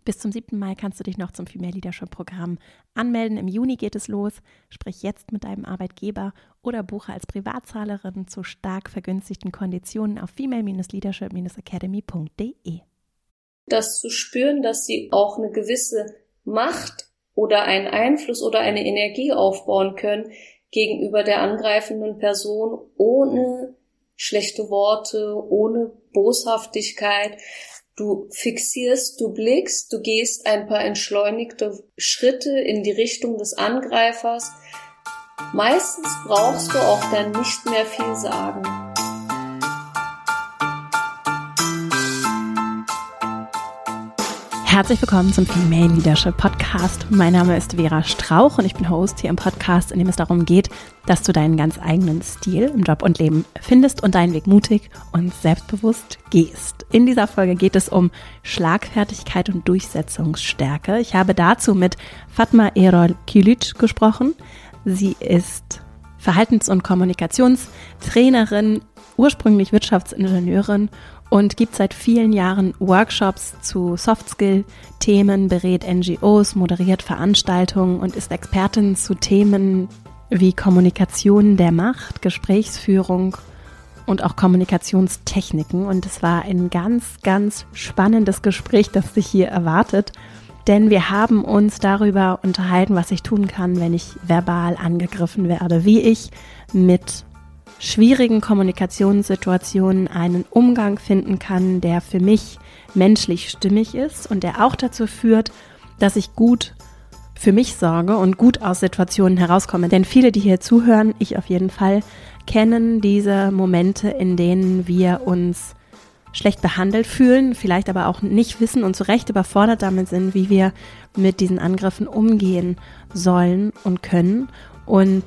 Bis zum 7. Mai kannst du dich noch zum Female Leadership Programm anmelden. Im Juni geht es los. Sprich jetzt mit deinem Arbeitgeber oder buche als Privatzahlerin zu stark vergünstigten Konditionen auf female-leadership-academy.de. Das zu spüren, dass sie auch eine gewisse Macht oder einen Einfluss oder eine Energie aufbauen können gegenüber der angreifenden Person, ohne schlechte Worte, ohne Boshaftigkeit. Du fixierst, du blickst, du gehst ein paar entschleunigte Schritte in die Richtung des Angreifers. Meistens brauchst du auch dann nicht mehr viel sagen. Herzlich willkommen zum Female Leadership Podcast. Mein Name ist Vera Strauch und ich bin Host hier im Podcast, in dem es darum geht, dass du deinen ganz eigenen Stil im Job und Leben findest und deinen Weg mutig und selbstbewusst gehst. In dieser Folge geht es um Schlagfertigkeit und Durchsetzungsstärke. Ich habe dazu mit Fatma Erol Kilic gesprochen. Sie ist Verhaltens- und Kommunikationstrainerin, ursprünglich Wirtschaftsingenieurin und gibt seit vielen Jahren Workshops zu Soft-Skill-Themen, berät NGOs, moderiert Veranstaltungen und ist Expertin zu Themen wie Kommunikation der Macht, Gesprächsführung und auch Kommunikationstechniken. Und es war ein ganz, ganz spannendes Gespräch, das dich hier erwartet, denn wir haben uns darüber unterhalten, was ich tun kann, wenn ich verbal angegriffen werde, wie ich mit schwierigen Kommunikationssituationen einen Umgang finden kann, der für mich menschlich stimmig ist und der auch dazu führt, dass ich gut für mich sorge und gut aus Situationen herauskomme. Denn viele, die hier zuhören, ich auf jeden Fall, kennen diese Momente, in denen wir uns schlecht behandelt fühlen, vielleicht aber auch nicht wissen und zu Recht überfordert damit sind, wie wir mit diesen Angriffen umgehen sollen und können. Und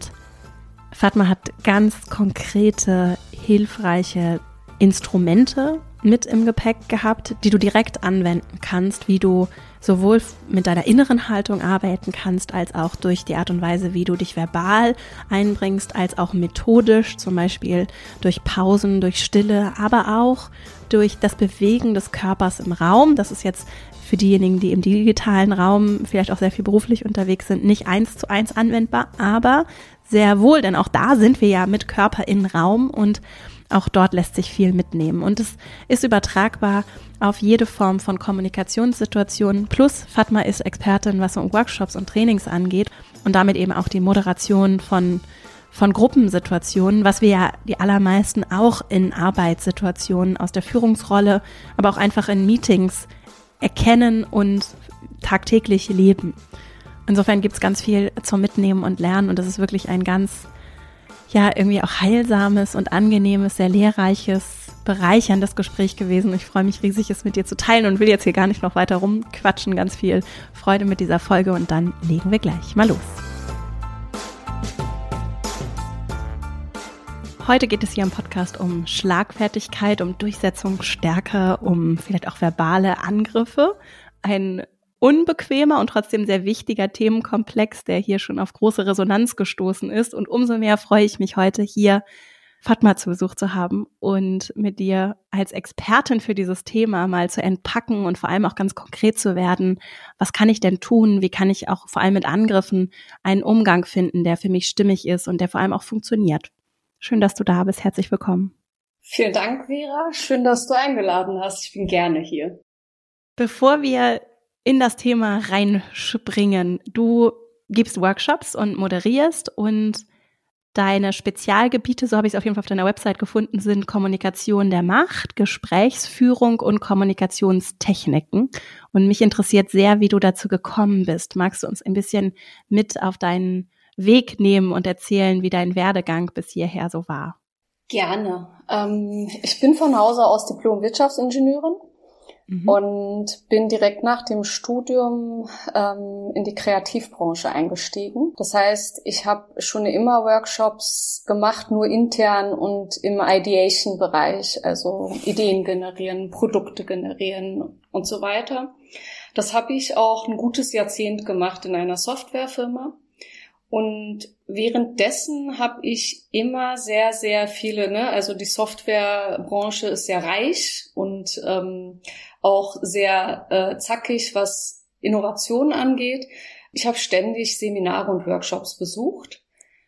Fatma hat ganz konkrete, hilfreiche Instrumente mit im Gepäck gehabt, die du direkt anwenden kannst, wie du sowohl mit deiner inneren Haltung arbeiten kannst, als auch durch die Art und Weise, wie du dich verbal einbringst, als auch methodisch, zum Beispiel durch Pausen, durch Stille, aber auch durch das Bewegen des Körpers im Raum. Das ist jetzt für diejenigen, die im digitalen Raum vielleicht auch sehr viel beruflich unterwegs sind, nicht 1:1 anwendbar, aber sehr wohl, denn auch da sind wir ja mit Körper im Raum und auch dort lässt sich viel mitnehmen. Und es ist übertragbar auf jede Form von Kommunikationssituationen. Plus Fatma ist Expertin, was so Workshops und Trainings angeht und damit eben auch die Moderation von Gruppensituationen, was wir ja die allermeisten auch in Arbeitssituationen aus der Führungsrolle, aber auch einfach in Meetings erkennen und tagtäglich leben. Insofern gibt es ganz viel zum Mitnehmen und Lernen und das ist wirklich ein ganz, irgendwie auch heilsames und angenehmes, sehr lehrreiches, bereicherndes Gespräch gewesen. Ich freue mich riesig, es mit dir zu teilen und will jetzt hier gar nicht noch weiter rumquatschen. Ganz viel Freude mit dieser Folge und dann legen wir gleich mal los. Heute geht es hier im Podcast um Schlagfertigkeit, um Durchsetzungsstärke, um vielleicht auch verbale Angriffe. Ein unbequemer und trotzdem sehr wichtiger Themenkomplex, der hier schon auf große Resonanz gestoßen ist. Und umso mehr freue ich mich heute hier, Fatma zu Besuch zu haben und mit dir als Expertin für dieses Thema mal zu entpacken und vor allem auch ganz konkret zu werden. Was kann ich denn tun? Wie kann ich auch vor allem mit Angriffen einen Umgang finden, der für mich stimmig ist und der vor allem auch funktioniert? Schön, dass du da bist. Herzlich willkommen. Vielen Dank, Vera. Schön, dass du eingeladen hast. Ich bin gerne hier. Bevor wir in das Thema reinspringen, du gibst Workshops und moderierst und deine Spezialgebiete, so habe ich es auf jeden Fall auf deiner Website gefunden, sind Kommunikation der Macht, Gesprächsführung und Kommunikationstechniken. Und mich interessiert sehr, wie du dazu gekommen bist. Magst du uns ein bisschen mit auf deinen Weg nehmen und erzählen, wie dein Werdegang bis hierher so war? Gerne. Ich bin von Hause aus Diplom-Wirtschaftsingenieurin und bin direkt nach dem Studium in die Kreativbranche eingestiegen. Das heißt, ich habe schon immer Workshops gemacht, nur intern und im Ideation-Bereich, also Ideen generieren, Produkte generieren und so weiter. Das habe ich auch ein gutes Jahrzehnt gemacht in einer Softwarefirma. Und währenddessen habe ich immer sehr, sehr viele, also die Softwarebranche ist sehr reich und auch sehr zackig, was Innovation angeht. Ich habe ständig Seminare und Workshops besucht.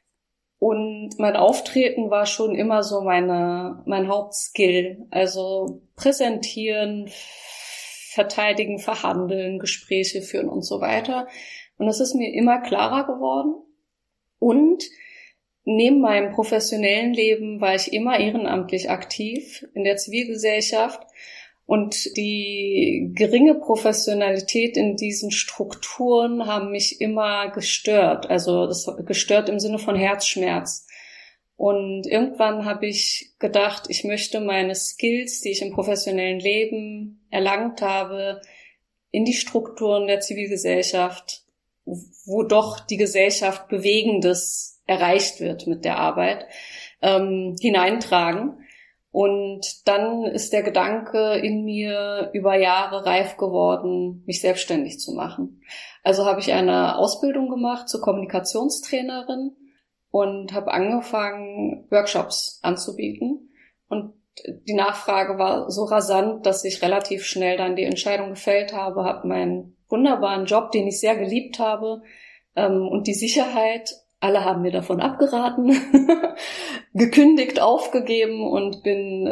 Und mein Auftreten war schon immer so mein Hauptskill. Also präsentieren, verteidigen, verhandeln, Gespräche führen und so weiter. Und das ist mir immer klarer geworden. Und neben meinem professionellen Leben war ich immer ehrenamtlich aktiv in der Zivilgesellschaft. Und die geringe Professionalität in diesen Strukturen haben mich immer gestört. Also das gestört im Sinne von Herzschmerz. Und irgendwann habe ich gedacht, ich möchte meine Skills, die ich im professionellen Leben erlangt habe, in die Strukturen der Zivilgesellschaft, wo doch die Gesellschaft Bewegendes erreicht wird mit der Arbeit, hineintragen. Und dann ist der Gedanke in mir über Jahre reif geworden, mich selbstständig zu machen. Also habe ich eine Ausbildung gemacht zur Kommunikationstrainerin und habe angefangen, Workshops anzubieten. Und die Nachfrage war so rasant, dass ich relativ schnell dann die Entscheidung gefällt habe meinen wunderbaren Job, den ich sehr geliebt habe, und die Sicherheit, alle haben mir davon abgeraten, gekündigt, aufgegeben und bin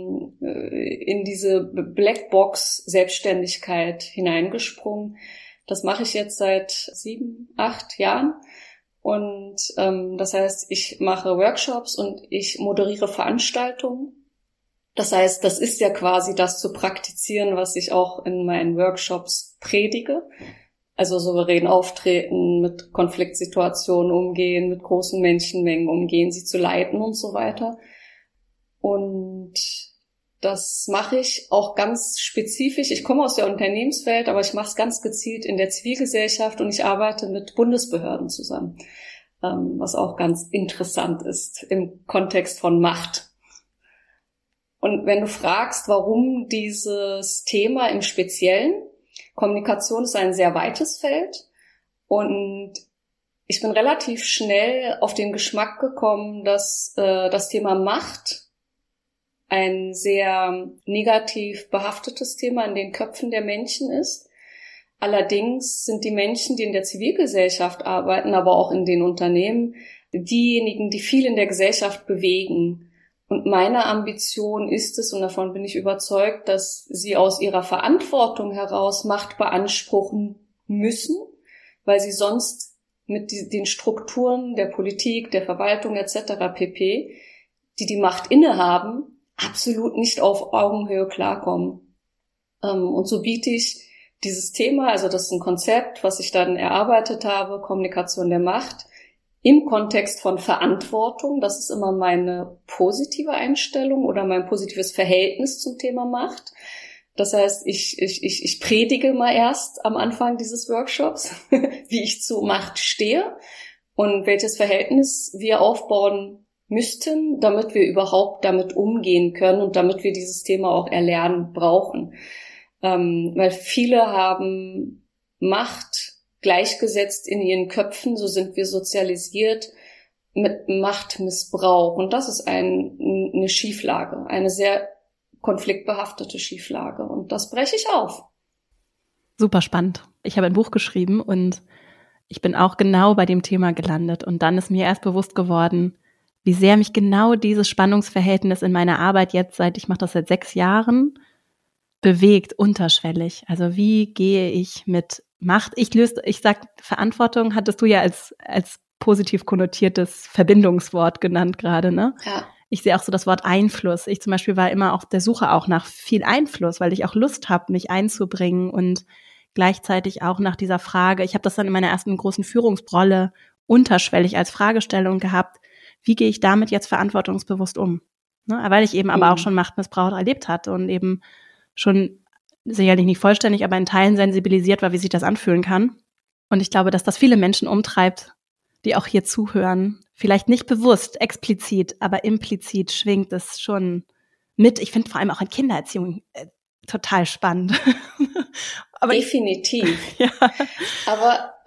in diese Blackbox-Selbstständigkeit hineingesprungen. Das mache ich jetzt seit 7, 8 Jahren. Und das heißt, ich mache Workshops und ich moderiere Veranstaltungen. Das heißt, das ist ja quasi das zu praktizieren, was ich auch in meinen Workshops predige. Also souverän auftreten, mit Konfliktsituationen umgehen, mit großen Menschenmengen umgehen, sie zu leiten und so weiter. Und das mache ich auch ganz spezifisch. Ich komme aus der Unternehmenswelt, aber ich mache es ganz gezielt in der Zivilgesellschaft und ich arbeite mit Bundesbehörden zusammen, was auch ganz interessant ist im Kontext von Macht. Und wenn du fragst, warum dieses Thema im Speziellen, Kommunikation ist ein sehr weites Feld und ich bin relativ schnell auf den Geschmack gekommen, dass das Thema Macht ein sehr negativ behaftetes Thema in den Köpfen der Menschen ist. Allerdings sind die Menschen, die in der Zivilgesellschaft arbeiten, aber auch in den Unternehmen, diejenigen, die viel in der Gesellschaft bewegen. Und meine Ambition ist es, und davon bin ich überzeugt, dass sie aus ihrer Verantwortung heraus Macht beanspruchen müssen, weil sie sonst mit den Strukturen der Politik, der Verwaltung etc. pp., die Macht innehaben, absolut nicht auf Augenhöhe klarkommen. Und so biete ich dieses Thema, also das ist ein Konzept, was ich dann erarbeitet habe, Kommunikation der Macht, im Kontext von Verantwortung, das ist immer meine positive Einstellung oder mein positives Verhältnis zum Thema Macht. Das heißt, ich predige mal erst am Anfang dieses Workshops, wie ich zu Macht stehe und welches Verhältnis wir aufbauen müssten, damit wir überhaupt damit umgehen können und damit wir dieses Thema auch erlernen brauchen. Weil viele haben Macht gleichgesetzt in ihren Köpfen, so sind wir sozialisiert, mit Machtmissbrauch. Und das ist eine Schieflage, eine sehr konfliktbehaftete Schieflage. Und das breche ich auf. Super spannend. Ich habe ein Buch geschrieben und ich bin auch genau bei dem Thema gelandet. Und dann ist mir erst bewusst geworden, wie sehr mich genau dieses Spannungsverhältnis in meiner Arbeit jetzt ich mache das seit 6 Jahren, bewegt, unterschwellig. Also wie gehe ich mit Macht? Ich sag, Verantwortung hattest du ja als positiv konnotiertes Verbindungswort genannt gerade, ne? Ja. Ich sehe auch so das Wort Einfluss. Ich zum Beispiel war immer auf der Suche auch nach viel Einfluss, weil ich auch Lust habe, mich einzubringen und gleichzeitig auch nach dieser Frage, ich habe das dann in meiner ersten großen Führungsrolle unterschwellig als Fragestellung gehabt, wie gehe ich damit jetzt verantwortungsbewusst um? Ne? Weil ich eben aber auch schon Machtmissbrauch erlebt hatte und eben schon sicherlich nicht vollständig, aber in Teilen sensibilisiert war, wie sich das anfühlen kann. Und ich glaube, dass das viele Menschen umtreibt, die auch hier zuhören. Vielleicht nicht bewusst, explizit, aber implizit schwingt es schon mit. Ich finde vor allem auch in Kindererziehung total spannend. Aber definitiv. Ja. Aber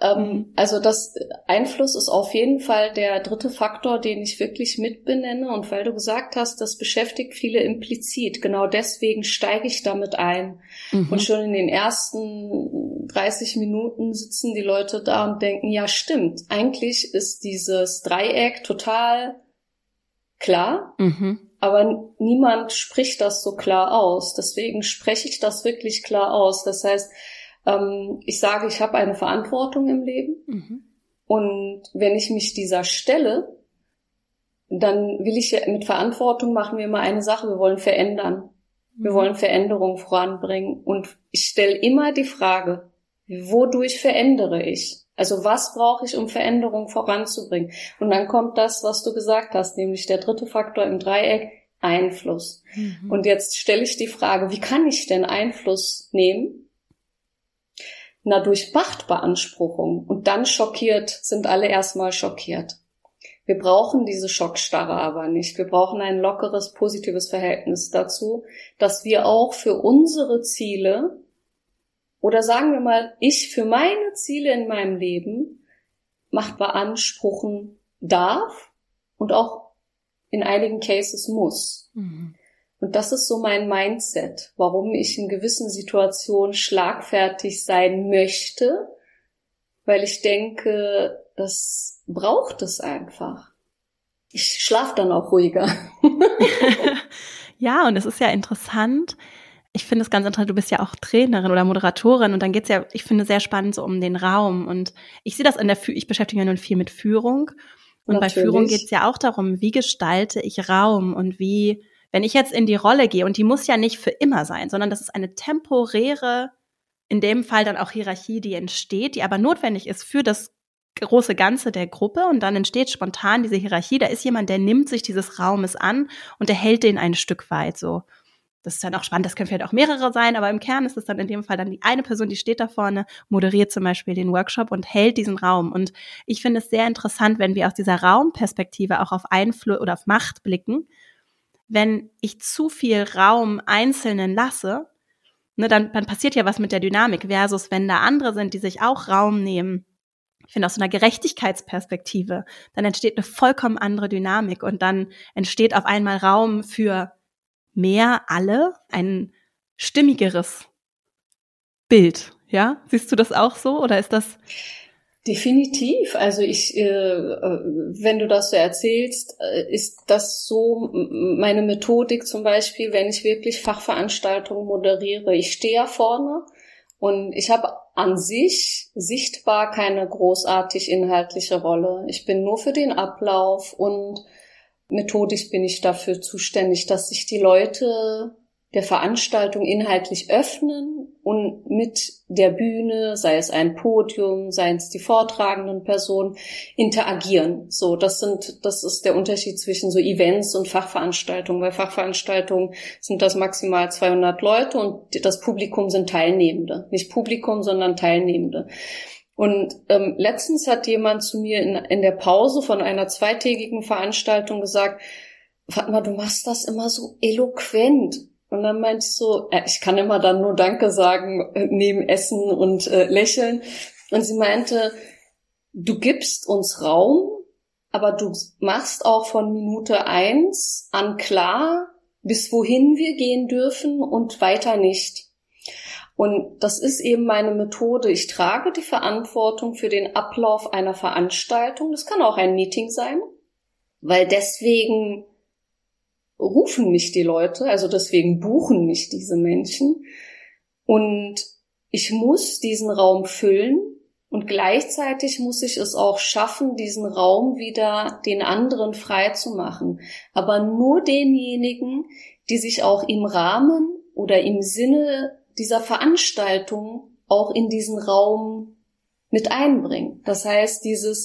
Also das Einfluss ist auf jeden Fall der dritte Faktor, den ich wirklich mitbenenne. Und weil du gesagt hast, das beschäftigt viele implizit, genau deswegen steige ich damit ein. Und schon in den ersten 30 Minuten sitzen die Leute da und denken, ja stimmt, eigentlich ist dieses Dreieck total klar, aber niemand spricht das so klar aus. Deswegen spreche ich das wirklich klar aus. Das heißt, ich sage, ich habe eine Verantwortung im Leben und wenn ich mich dieser stelle, dann will ich ja, mit Verantwortung machen wir immer eine Sache, wir wollen verändern. Wir wollen Veränderung voranbringen und ich stelle immer die Frage, wodurch verändere ich? Also was brauche ich, um Veränderung voranzubringen? Und dann kommt das, was du gesagt hast, nämlich der dritte Faktor im Dreieck, Einfluss. Und jetzt stelle ich die Frage, wie kann ich denn Einfluss nehmen? Na, durch Machtbeanspruchung. Und dann sind alle erstmal schockiert. Wir brauchen diese Schockstarre aber nicht. Wir brauchen ein lockeres, positives Verhältnis dazu, dass wir auch für unsere Ziele, oder sagen wir mal, ich für meine Ziele in meinem Leben Macht beanspruchen darf und auch in einigen Cases muss. Und das ist so mein Mindset, warum ich in gewissen Situationen schlagfertig sein möchte, weil ich denke, das braucht es einfach. Ich schlafe dann auch ruhiger. Ja, und es ist ja interessant. Ich finde es ganz interessant, du bist ja auch Trainerin oder Moderatorin und dann geht's ja, ich finde, sehr spannend so um den Raum. Und ich sehe das ich beschäftige mich nun viel mit Führung. Und Natürlich. Bei Führung geht's ja auch darum, wie gestalte ich Raum und wie, wenn ich jetzt in die Rolle gehe, und die muss ja nicht für immer sein, sondern das ist eine temporäre, in dem Fall dann auch Hierarchie, die entsteht, die aber notwendig ist für das große Ganze der Gruppe, und dann entsteht spontan diese Hierarchie. Da ist jemand, der nimmt sich dieses Raumes an und der hält den ein Stück weit so. Das ist dann auch spannend, das können vielleicht auch mehrere sein, aber im Kern ist es dann in dem Fall dann die eine Person, die steht da vorne, moderiert zum Beispiel den Workshop und hält diesen Raum. Und ich finde es sehr interessant, wenn wir aus dieser Raumperspektive auch auf Einfluss oder auf Macht blicken. Wenn ich zu viel Raum Einzelnen lasse, ne, dann passiert ja was mit der Dynamik, versus wenn da andere sind, die sich auch Raum nehmen. Ich finde, aus so einer Gerechtigkeitsperspektive, dann entsteht eine vollkommen andere Dynamik und dann entsteht auf einmal Raum für mehr alle, ein stimmigeres Bild. Ja, siehst du das auch so oder ist das? Definitiv. Also wenn du das so erzählst, ist das so meine Methodik zum Beispiel, wenn ich wirklich Fachveranstaltungen moderiere. Ich stehe ja vorne und ich habe an sich sichtbar keine großartig inhaltliche Rolle. Ich bin nur für den Ablauf und methodisch bin ich dafür zuständig, dass sich die Leute der Veranstaltung inhaltlich öffnen und mit der Bühne, sei es ein Podium, seien es die vortragenden Personen, interagieren. So, das ist der Unterschied zwischen so Events und Fachveranstaltungen. Bei Fachveranstaltungen sind das maximal 200 Leute und das Publikum sind Teilnehmende. Nicht Publikum, sondern Teilnehmende. Und letztens hat jemand zu mir in der Pause von einer zweitägigen Veranstaltung gesagt, Fatma, du machst das immer so eloquent. Und dann meinte ich so, ich kann immer dann nur Danke sagen, neben Essen und Lächeln. Und sie meinte, du gibst uns Raum, aber du machst auch von Minute 1 an klar, bis wohin wir gehen dürfen und weiter nicht. Und das ist eben meine Methode. Ich trage die Verantwortung für den Ablauf einer Veranstaltung. Das kann auch ein Meeting sein, weil deswegen rufen mich die Leute, also deswegen buchen mich diese Menschen. Und ich muss diesen Raum füllen und gleichzeitig muss ich es auch schaffen, diesen Raum wieder den anderen frei zu machen. Aber nur denjenigen, die sich auch im Rahmen oder im Sinne dieser Veranstaltung auch in diesen Raum mit einbringen. Das heißt,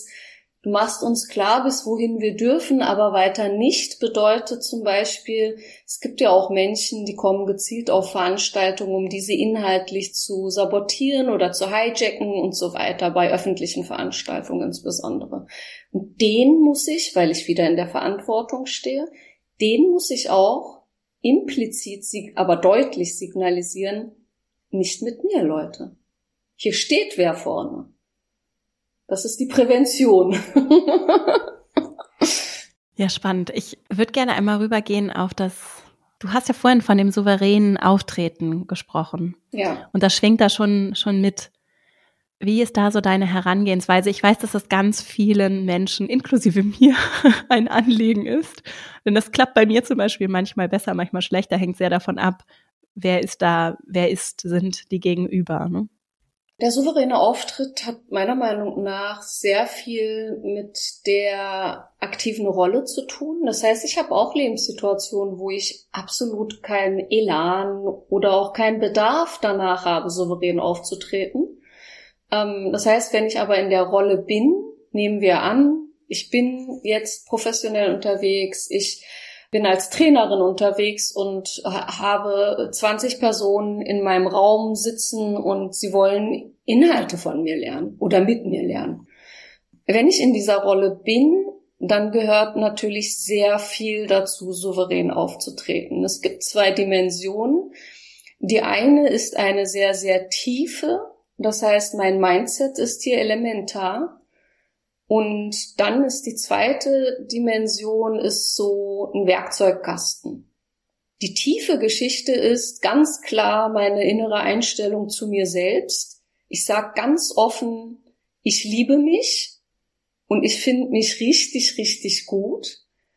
du machst uns klar, bis wohin wir dürfen, aber weiter nicht, bedeutet zum Beispiel, es gibt ja auch Menschen, die kommen gezielt auf Veranstaltungen, um diese inhaltlich zu sabotieren oder zu hijacken und so weiter, bei öffentlichen Veranstaltungen insbesondere. Und den muss ich, weil ich wieder in der Verantwortung stehe, den muss ich auch implizit, aber deutlich signalisieren, nicht mit mir, Leute. Hier steht wer vorne. Das ist die Prävention. Ja, spannend. Ich würde gerne einmal rübergehen auf du hast ja vorhin von dem souveränen Auftreten gesprochen. Ja. Und das schwingt da schon mit. Wie ist da so deine Herangehensweise? Ich weiß, dass das ganz vielen Menschen, inklusive mir, ein Anliegen ist. Denn das klappt bei mir zum Beispiel manchmal besser, manchmal schlechter, hängt sehr davon ab, sind die Gegenüber, ne? Der souveräne Auftritt hat meiner Meinung nach sehr viel mit der aktiven Rolle zu tun. Das heißt, ich habe auch Lebenssituationen, wo ich absolut keinen Elan oder auch keinen Bedarf danach habe, souverän aufzutreten. Das heißt, wenn ich aber in der Rolle bin, nehmen wir an, ich bin jetzt professionell unterwegs, ich bin als Trainerin unterwegs und habe 20 Personen in meinem Raum sitzen und sie wollen Inhalte von mir lernen oder mit mir lernen. Wenn ich in dieser Rolle bin, dann gehört natürlich sehr viel dazu, souverän aufzutreten. Es gibt 2 Dimensionen. Die eine ist eine sehr, sehr tiefe, das heißt, mein Mindset ist hier elementar. Und dann ist die zweite Dimension ist so ein Werkzeugkasten. Die tiefe Geschichte ist ganz klar meine innere Einstellung zu mir selbst. Ich sage ganz offen, ich liebe mich und ich finde mich richtig, richtig gut.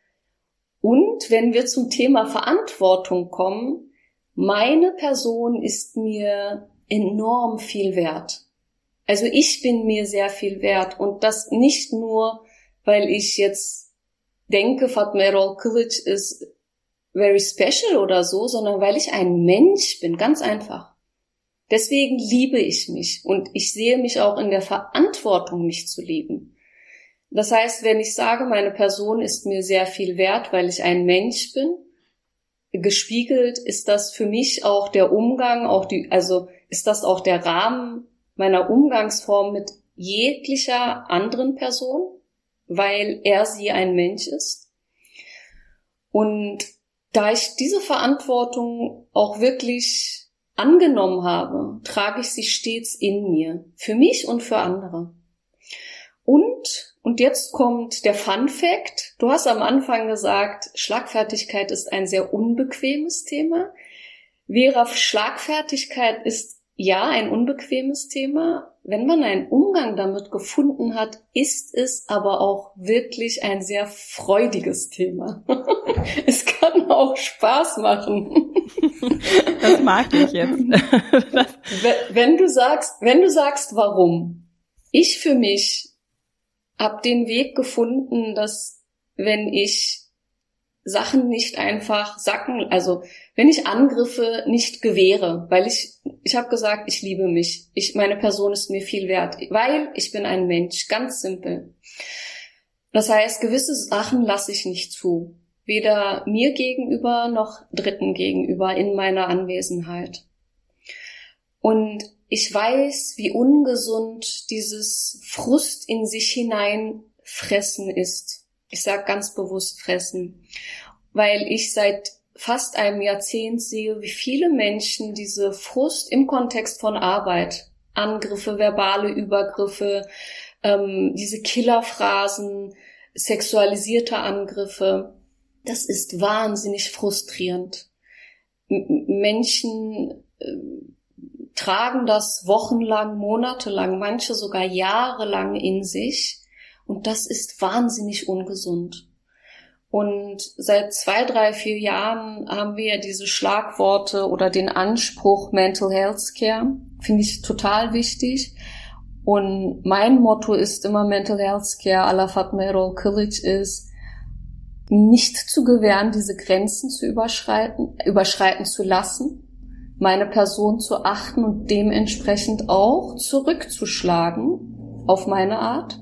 Und wenn wir zum Thema Verantwortung kommen, meine Person ist mir enorm viel wert. Also ich bin mir sehr viel wert und das nicht nur, weil ich jetzt denke, Fatma Erol Kılıç ist very special oder so, sondern weil ich ein Mensch bin, ganz einfach. Deswegen liebe ich mich und ich sehe mich auch in der Verantwortung, mich zu lieben. Das heißt, wenn ich sage, meine Person ist mir sehr viel wert, weil ich ein Mensch bin, gespiegelt ist das für mich auch der Umgang, ist das auch der Rahmen meiner Umgangsform mit jeglicher anderen Person, weil sie ein Mensch ist. Und da ich diese Verantwortung auch wirklich angenommen habe, trage ich sie stets in mir, für mich und für andere. Und jetzt kommt der Fun Fact. Du hast am Anfang gesagt, Schlagfertigkeit ist ein sehr unbequemes Thema. Vera, Schlagfertigkeit ist ja ein unbequemes Thema. Wenn man einen Umgang damit gefunden hat, ist es aber auch wirklich ein sehr freudiges Thema. Es kann auch Spaß machen. Das mag ich jetzt. Wenn du sagst, warum? Ich für mich habe den Weg gefunden, dass wenn ich Sachen nicht einfach wenn ich Angriffe nicht gewähre, weil ich habe gesagt, ich liebe mich, meine Person ist mir viel wert, weil ich bin ein Mensch, ganz simpel. Das heißt, gewisse Sachen lasse ich nicht zu, weder mir gegenüber noch Dritten gegenüber in meiner Anwesenheit. Und ich weiß, wie ungesund dieses Frust in sich hinein fressen ist. Ich sage ganz bewusst fressen, weil ich seit fast einem Jahrzehnt sehe, wie viele Menschen diese Frust im Kontext von Arbeit, Angriffe, verbale Übergriffe, diese Killerphrasen, sexualisierte Angriffe, das ist wahnsinnig frustrierend. Menschen tragen das wochenlang, monatelang, manche sogar jahrelang in sich. Und das ist wahnsinnig ungesund. Und seit 2, 3, 4 Jahren haben wir ja diese Schlagworte oder den Anspruch Mental Health Care. Finde ich total wichtig. Und mein Motto ist immer Mental Health Care à la Fatma Erol Kılıç ist, nicht zu gewähren, diese Grenzen zu überschreiten zu lassen, meine Person zu achten und dementsprechend auch zurückzuschlagen auf meine Art.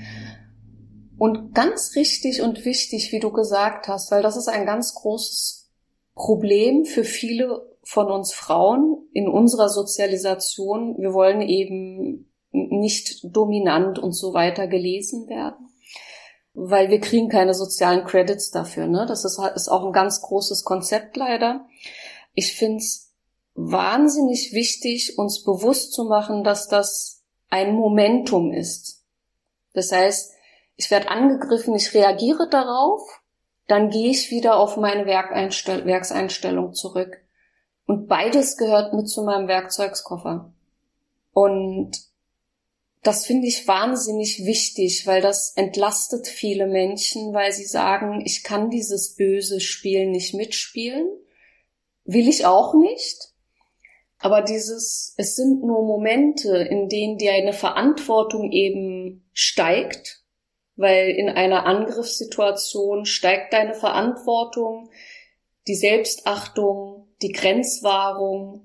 Und ganz richtig und wichtig, wie du gesagt hast, weil das ist ein ganz großes Problem für viele von uns Frauen in unserer Sozialisation. Wir wollen eben nicht dominant und so weiter gelesen werden, weil wir kriegen keine sozialen Credits dafür, ne? Das ist auch ein ganz großes Konzept leider. Ich finde es wahnsinnig wichtig, uns bewusst zu machen, dass das ein Momentum ist. Das heißt, ich werde angegriffen, ich reagiere darauf, dann gehe ich wieder auf meine Werkseinstellung zurück. Und beides gehört mit zu meinem Werkzeugkoffer. Und das finde ich wahnsinnig wichtig, weil das entlastet viele Menschen, weil sie sagen, ich kann dieses böse Spiel nicht mitspielen, will ich auch nicht. Aber es sind nur Momente, in denen dir eine Verantwortung eben steigt, weil in einer Angriffssituation steigt deine Verantwortung, die Selbstachtung, die Grenzwahrung,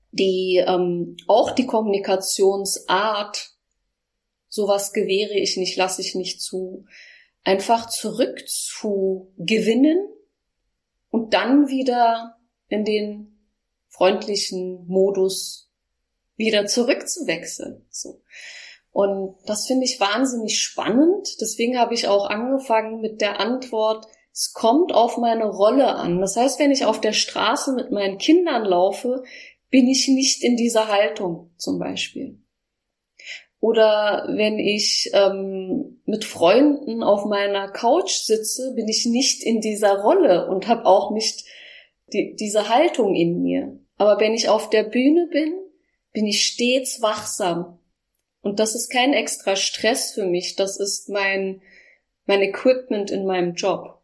auch die Kommunikationsart. Sowas gewähre ich nicht, lasse ich nicht zu. Einfach zurückzugewinnen und dann wieder in den freundlichen Modus wieder zurückzuwechseln. So. Und das finde ich wahnsinnig spannend. Deswegen habe ich auch angefangen mit der Antwort, es kommt auf meine Rolle an. Das heißt, wenn ich auf der Straße mit meinen Kindern laufe, bin ich nicht in dieser Haltung zum Beispiel. Oder wenn ich mit Freunden auf meiner Couch sitze, bin ich nicht in dieser Rolle und habe auch nicht diese Haltung in mir. Aber wenn ich auf der Bühne bin ich stets wachsam. Und das ist kein extra Stress für mich. Das ist mein Equipment in meinem Job.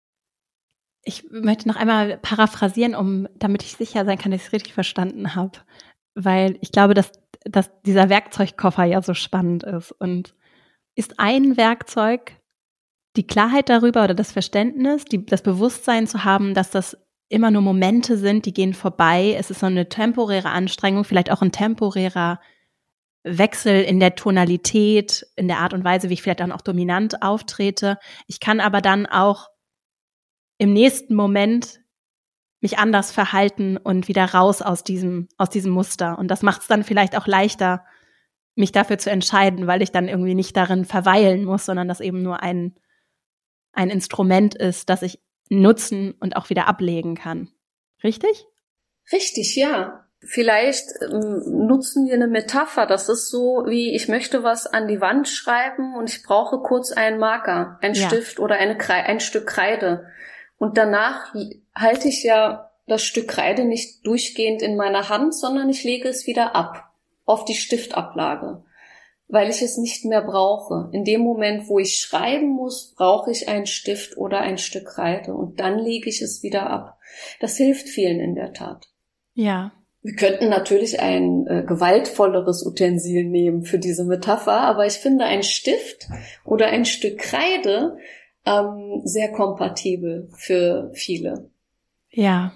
Ich möchte noch einmal paraphrasieren, damit ich sicher sein kann, dass ich es richtig verstanden habe. Weil ich glaube, dass dieser Werkzeugkoffer ja so spannend ist. Und ist ein Werkzeug die Klarheit darüber oder das Verständnis, das Bewusstsein zu haben, dass das immer nur Momente sind, die gehen vorbei. Es ist so eine temporäre Anstrengung, vielleicht auch ein temporärer Wechsel in der Tonalität, in der Art und Weise, wie ich vielleicht dann auch dominant auftrete. Ich kann aber dann auch im nächsten Moment mich anders verhalten und wieder raus aus diesem Muster. Und das macht es dann vielleicht auch leichter, mich dafür zu entscheiden, weil ich dann irgendwie nicht darin verweilen muss, sondern das eben nur ein Instrument ist, das ich nutzen und auch wieder ablegen kann. Richtig? Richtig, ja. Vielleicht nutzen wir eine Metapher. Das ist so wie, ich möchte was an die Wand schreiben und ich brauche kurz einen Marker, einen Stift oder ein Stück Kreide. Und danach halte ich ja das Stück Kreide nicht durchgehend in meiner Hand, sondern ich lege es wieder ab auf die Stiftablage, weil ich es nicht mehr brauche. In dem Moment, wo ich schreiben muss, brauche ich einen Stift oder ein Stück Kreide und dann lege ich es wieder ab. Das hilft vielen in der Tat. Ja. Wir könnten natürlich ein gewaltvolleres Utensil nehmen für diese Metapher, aber ich finde ein Stift oder ein Stück Kreide sehr kompatibel für viele. Ja.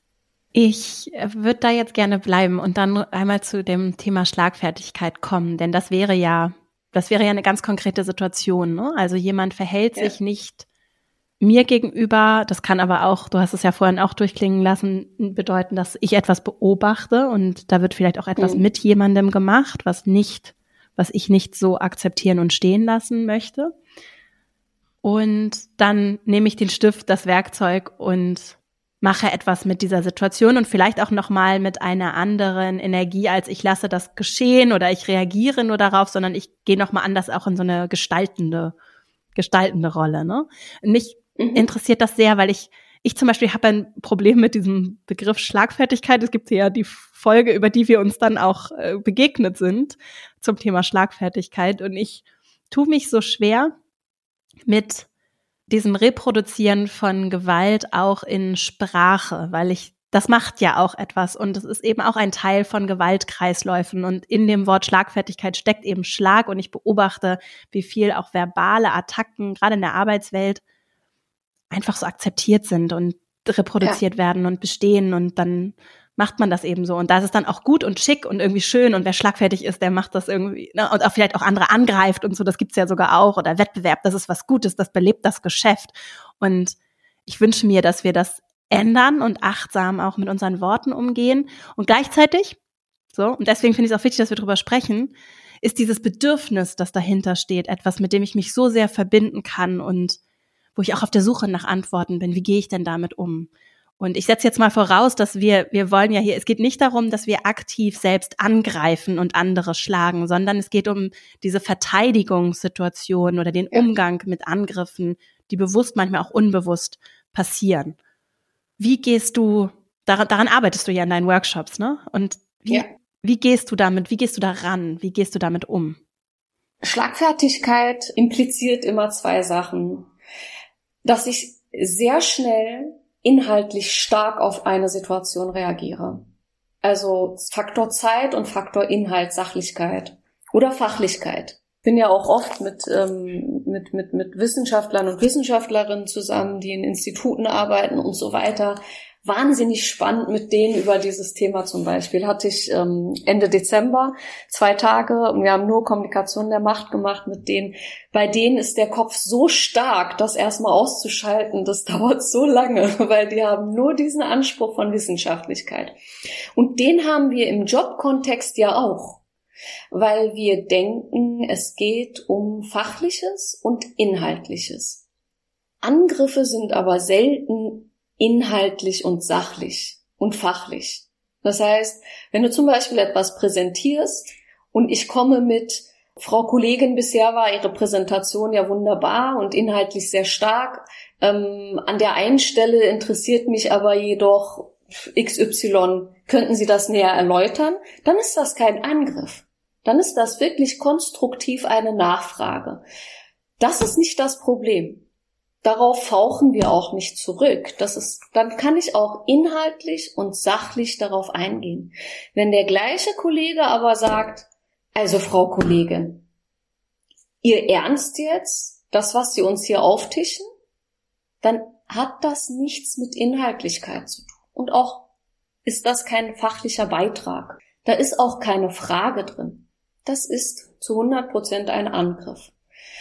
Ich würde da jetzt gerne bleiben und dann einmal zu dem Thema Schlagfertigkeit kommen, denn das wäre ja eine ganz konkrete Situation, ne? Also jemand verhält sich nicht mir gegenüber, das kann aber auch, du hast es ja vorhin auch durchklingen lassen, bedeuten, dass ich etwas beobachte und da wird vielleicht auch etwas mit jemandem gemacht, was ich nicht so akzeptieren und stehen lassen möchte. Und dann nehme ich den Stift, das Werkzeug und mache etwas mit dieser Situation und vielleicht auch nochmal mit einer anderen Energie, als ich lasse das geschehen oder ich reagiere nur darauf, sondern ich gehe nochmal anders auch in so eine gestaltende Rolle, ne? Mich interessiert das sehr, weil ich zum Beispiel habe ein Problem mit diesem Begriff Schlagfertigkeit. Es gibt ja die Folge, über die wir uns dann auch begegnet sind zum Thema Schlagfertigkeit und ich tue mich so schwer mit diesem Reproduzieren von Gewalt auch in Sprache, weil das macht ja auch etwas und es ist eben auch ein Teil von Gewaltkreisläufen und in dem Wort Schlagfertigkeit steckt eben Schlag und ich beobachte, wie viel auch verbale Attacken, gerade in der Arbeitswelt, einfach so akzeptiert sind und reproduziert werden und bestehen und dann macht man das eben so und da ist es dann auch gut und schick und irgendwie schön und wer schlagfertig ist, der macht das irgendwie, ne? Und auch vielleicht auch andere angreift und so, das gibt's ja sogar auch oder Wettbewerb, das ist was Gutes, das belebt das Geschäft und ich wünsche mir, dass wir das ändern und achtsam auch mit unseren Worten umgehen und gleichzeitig, so, und deswegen finde ich es auch wichtig, dass wir drüber sprechen, ist dieses Bedürfnis, das dahinter steht, etwas, mit dem ich mich so sehr verbinden kann und wo ich auch auf der Suche nach Antworten bin, wie gehe ich denn damit um? Und ich setze jetzt mal voraus, dass wir wollen ja hier, es geht nicht darum, dass wir aktiv selbst angreifen und andere schlagen, sondern es geht um diese Verteidigungssituation oder den Umgang mit Angriffen, die bewusst, manchmal auch unbewusst passieren. Wie gehst du, daran arbeitest du ja in deinen Workshops, ne? Und wie gehst du damit, wie gehst du daran, wie gehst du damit um? Schlagfertigkeit impliziert immer zwei Sachen. Dass ich sehr schnell inhaltlich stark auf eine Situation reagiere. Also Faktor Zeit und Faktor Inhalt, Sachlichkeit oder Fachlichkeit. Ich bin ja auch oft mit Wissenschaftlern und Wissenschaftlerinnen zusammen, die in Instituten arbeiten und so weiter. Wahnsinnig spannend mit denen über dieses Thema zum Beispiel. Hatte ich Ende Dezember 2 Tage und wir haben nur Kommunikation der Macht gemacht mit denen. Bei denen ist der Kopf so stark, das erstmal auszuschalten, das dauert so lange, weil die haben nur diesen Anspruch von Wissenschaftlichkeit. Und den haben wir im Jobkontext ja auch, weil wir denken, es geht um Fachliches und Inhaltliches. Angriffe sind aber selten inhaltlich und sachlich und fachlich. Das heißt, wenn du zum Beispiel etwas präsentierst und ich komme mit, Frau Kollegin, bisher war Ihre Präsentation ja wunderbar und inhaltlich sehr stark, an der einen Stelle interessiert mich aber jedoch XY, könnten Sie das näher erläutern? Dann ist das kein Angriff. Dann ist das wirklich konstruktiv eine Nachfrage. Das ist nicht das Problem. Darauf fauchen wir auch nicht zurück. Dann kann ich auch inhaltlich und sachlich darauf eingehen. Wenn der gleiche Kollege aber sagt, also Frau Kollegin, Ihr Ernst jetzt, das, was Sie uns hier auftischen, dann hat das nichts mit Inhaltlichkeit zu tun. Und auch ist das kein fachlicher Beitrag. Da ist auch keine Frage drin. Das ist zu 100% ein Angriff.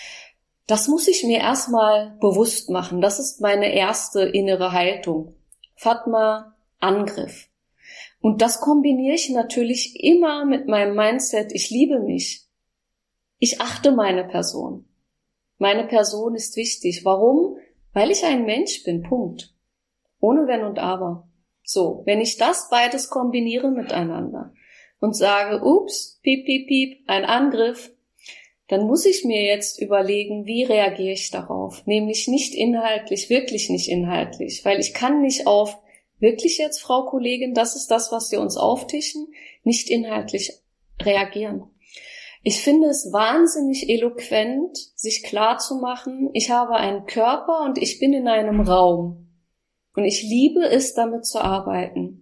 Das muss ich mir erstmal bewusst machen. Das ist meine erste innere Haltung. Fatma, Angriff. Und das kombiniere ich natürlich immer mit meinem Mindset, ich liebe mich. Ich achte meine Person. Meine Person ist wichtig. Warum? Weil ich ein Mensch bin, Punkt. Ohne Wenn und Aber. So, wenn ich das beides kombiniere miteinander und sage, ups, piep, piep, piep, ein Angriff, dann muss ich mir jetzt überlegen, wie reagiere ich darauf? Nämlich nicht inhaltlich, wirklich nicht inhaltlich, weil ich kann nicht auf, wirklich jetzt, Frau Kollegin, das ist das, was Sie uns auftischen, nicht inhaltlich reagieren. Ich finde es wahnsinnig eloquent, sich klarzumachen, ich habe einen Körper und ich bin in einem Raum. Und ich liebe es, damit zu arbeiten.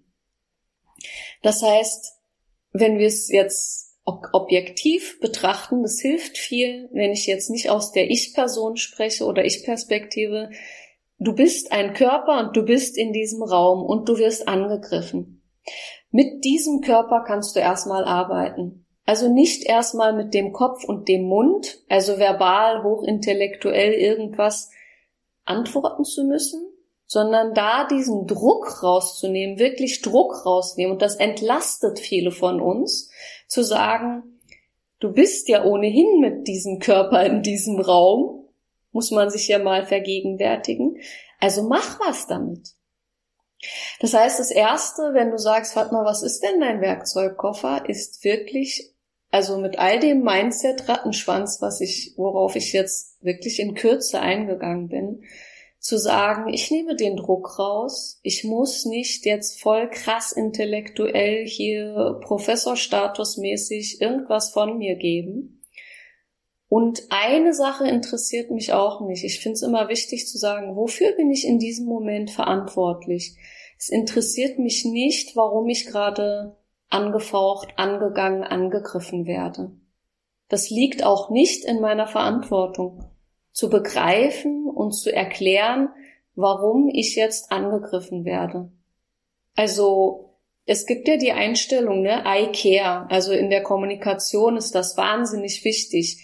Das heißt, wenn wir es jetzt objektiv betrachten, das hilft viel, wenn ich jetzt nicht aus der Ich-Person spreche oder Ich-Perspektive. Du bist ein Körper und du bist in diesem Raum und du wirst angegriffen. Mit diesem Körper kannst du erstmal arbeiten. Also nicht erstmal mit dem Kopf und dem Mund, also verbal, hochintellektuell irgendwas antworten zu müssen, sondern da diesen Druck rauszunehmen, wirklich Druck rausnehmen. Und das entlastet viele von uns, zu sagen, du bist ja ohnehin mit diesem Körper in diesem Raum, muss man sich ja mal vergegenwärtigen. Also mach was damit. Das heißt, das Erste, wenn du sagst, Fatma, was ist denn dein Werkzeugkoffer, ist wirklich, also mit all dem Mindset-Rattenschwanz, worauf ich jetzt wirklich in Kürze eingegangen bin, zu sagen, ich nehme den Druck raus, ich muss nicht jetzt voll krass intellektuell hier Professorstatusmäßig irgendwas von mir geben. Und eine Sache interessiert mich auch nicht. Ich finde es immer wichtig zu sagen, wofür bin ich in diesem Moment verantwortlich? Es interessiert mich nicht, warum ich gerade angefaucht, angegangen, angegriffen werde. Das liegt auch nicht in meiner Verantwortung, zu begreifen und zu erklären, warum ich jetzt angegriffen werde. Also es gibt ja die Einstellung, ne, I care. Also in der Kommunikation ist das wahnsinnig wichtig.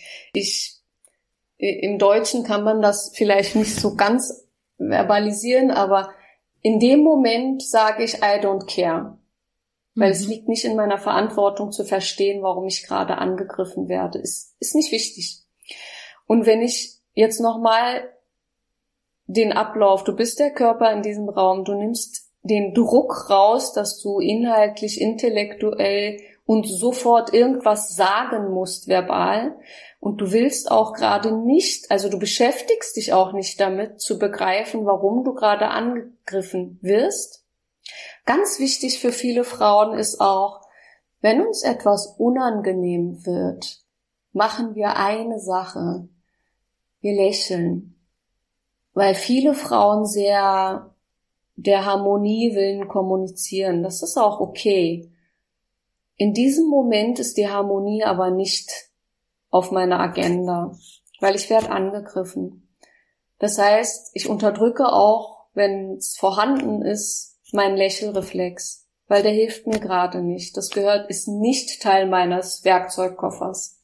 Im Deutschen kann man das vielleicht nicht so ganz verbalisieren, aber in dem Moment sage ich I don't care. Weil es liegt nicht in meiner Verantwortung zu verstehen, warum ich gerade angegriffen werde. Ist nicht wichtig. Und wenn ich jetzt nochmal den Ablauf, du bist der Körper in diesem Raum, du nimmst den Druck raus, dass du inhaltlich, intellektuell und sofort irgendwas sagen musst, verbal. Und du willst auch gerade nicht, also du beschäftigst dich auch nicht damit, zu begreifen, warum du gerade angegriffen wirst. Ganz wichtig für viele Frauen ist auch, wenn uns etwas unangenehm wird, machen wir eine Sache. Wir lächeln. Weil viele Frauen sehr der Harmonie willen kommunizieren. Das ist auch okay. In diesem Moment ist die Harmonie aber nicht auf meiner Agenda, weil ich werde angegriffen. Das heißt, ich unterdrücke auch, wenn es vorhanden ist, meinen Lächelreflex, weil der hilft mir gerade nicht. Das ist nicht Teil meines Werkzeugkoffers.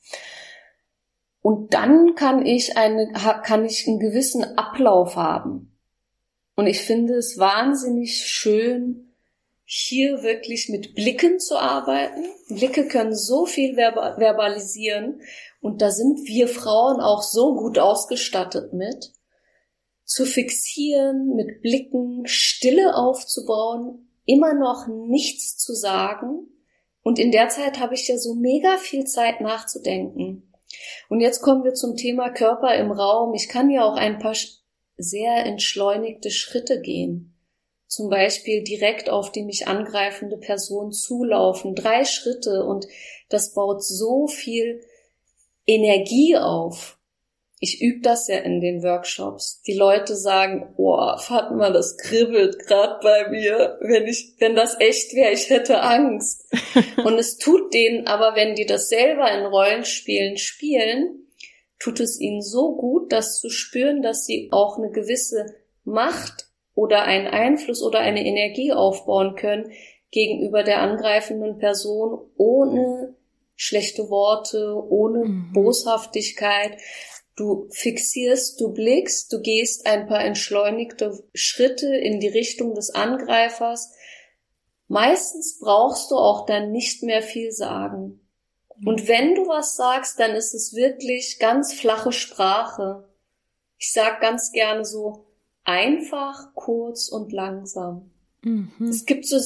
Und dann kann ich einen gewissen Ablauf haben. Und ich finde es wahnsinnig schön, hier wirklich mit Blicken zu arbeiten. Blicke können so viel verbalisieren und da sind wir Frauen auch so gut ausgestattet mit, zu fixieren, mit Blicken Stille aufzubauen, immer noch nichts zu sagen. Und in der Zeit habe ich ja so mega viel Zeit nachzudenken. Und jetzt kommen wir zum Thema Körper im Raum. Ich kann ja auch ein paar sehr entschleunigte Schritte gehen. Zum Beispiel direkt auf die mich angreifende Person zulaufen. 3 Schritte und das baut so viel Energie auf. Ich übe das ja in den Workshops. Die Leute sagen, oh, Fatma, das kribbelt gerade bei mir. Wenn das echt wäre, ich hätte Angst. Und es tut denen aber, wenn die das selber in Rollenspielen spielen, tut es ihnen so gut, das zu spüren, dass sie auch eine gewisse Macht oder einen Einfluss oder eine Energie aufbauen können gegenüber der angreifenden Person ohne schlechte Worte, ohne Boshaftigkeit. Du fixierst, du blickst, du gehst ein paar entschleunigte Schritte in die Richtung des Angreifers. Meistens brauchst du auch dann nicht mehr viel sagen. Und wenn du was sagst, dann ist es wirklich ganz flache Sprache. Ich sag ganz gerne so einfach, kurz und langsam. Es gibt so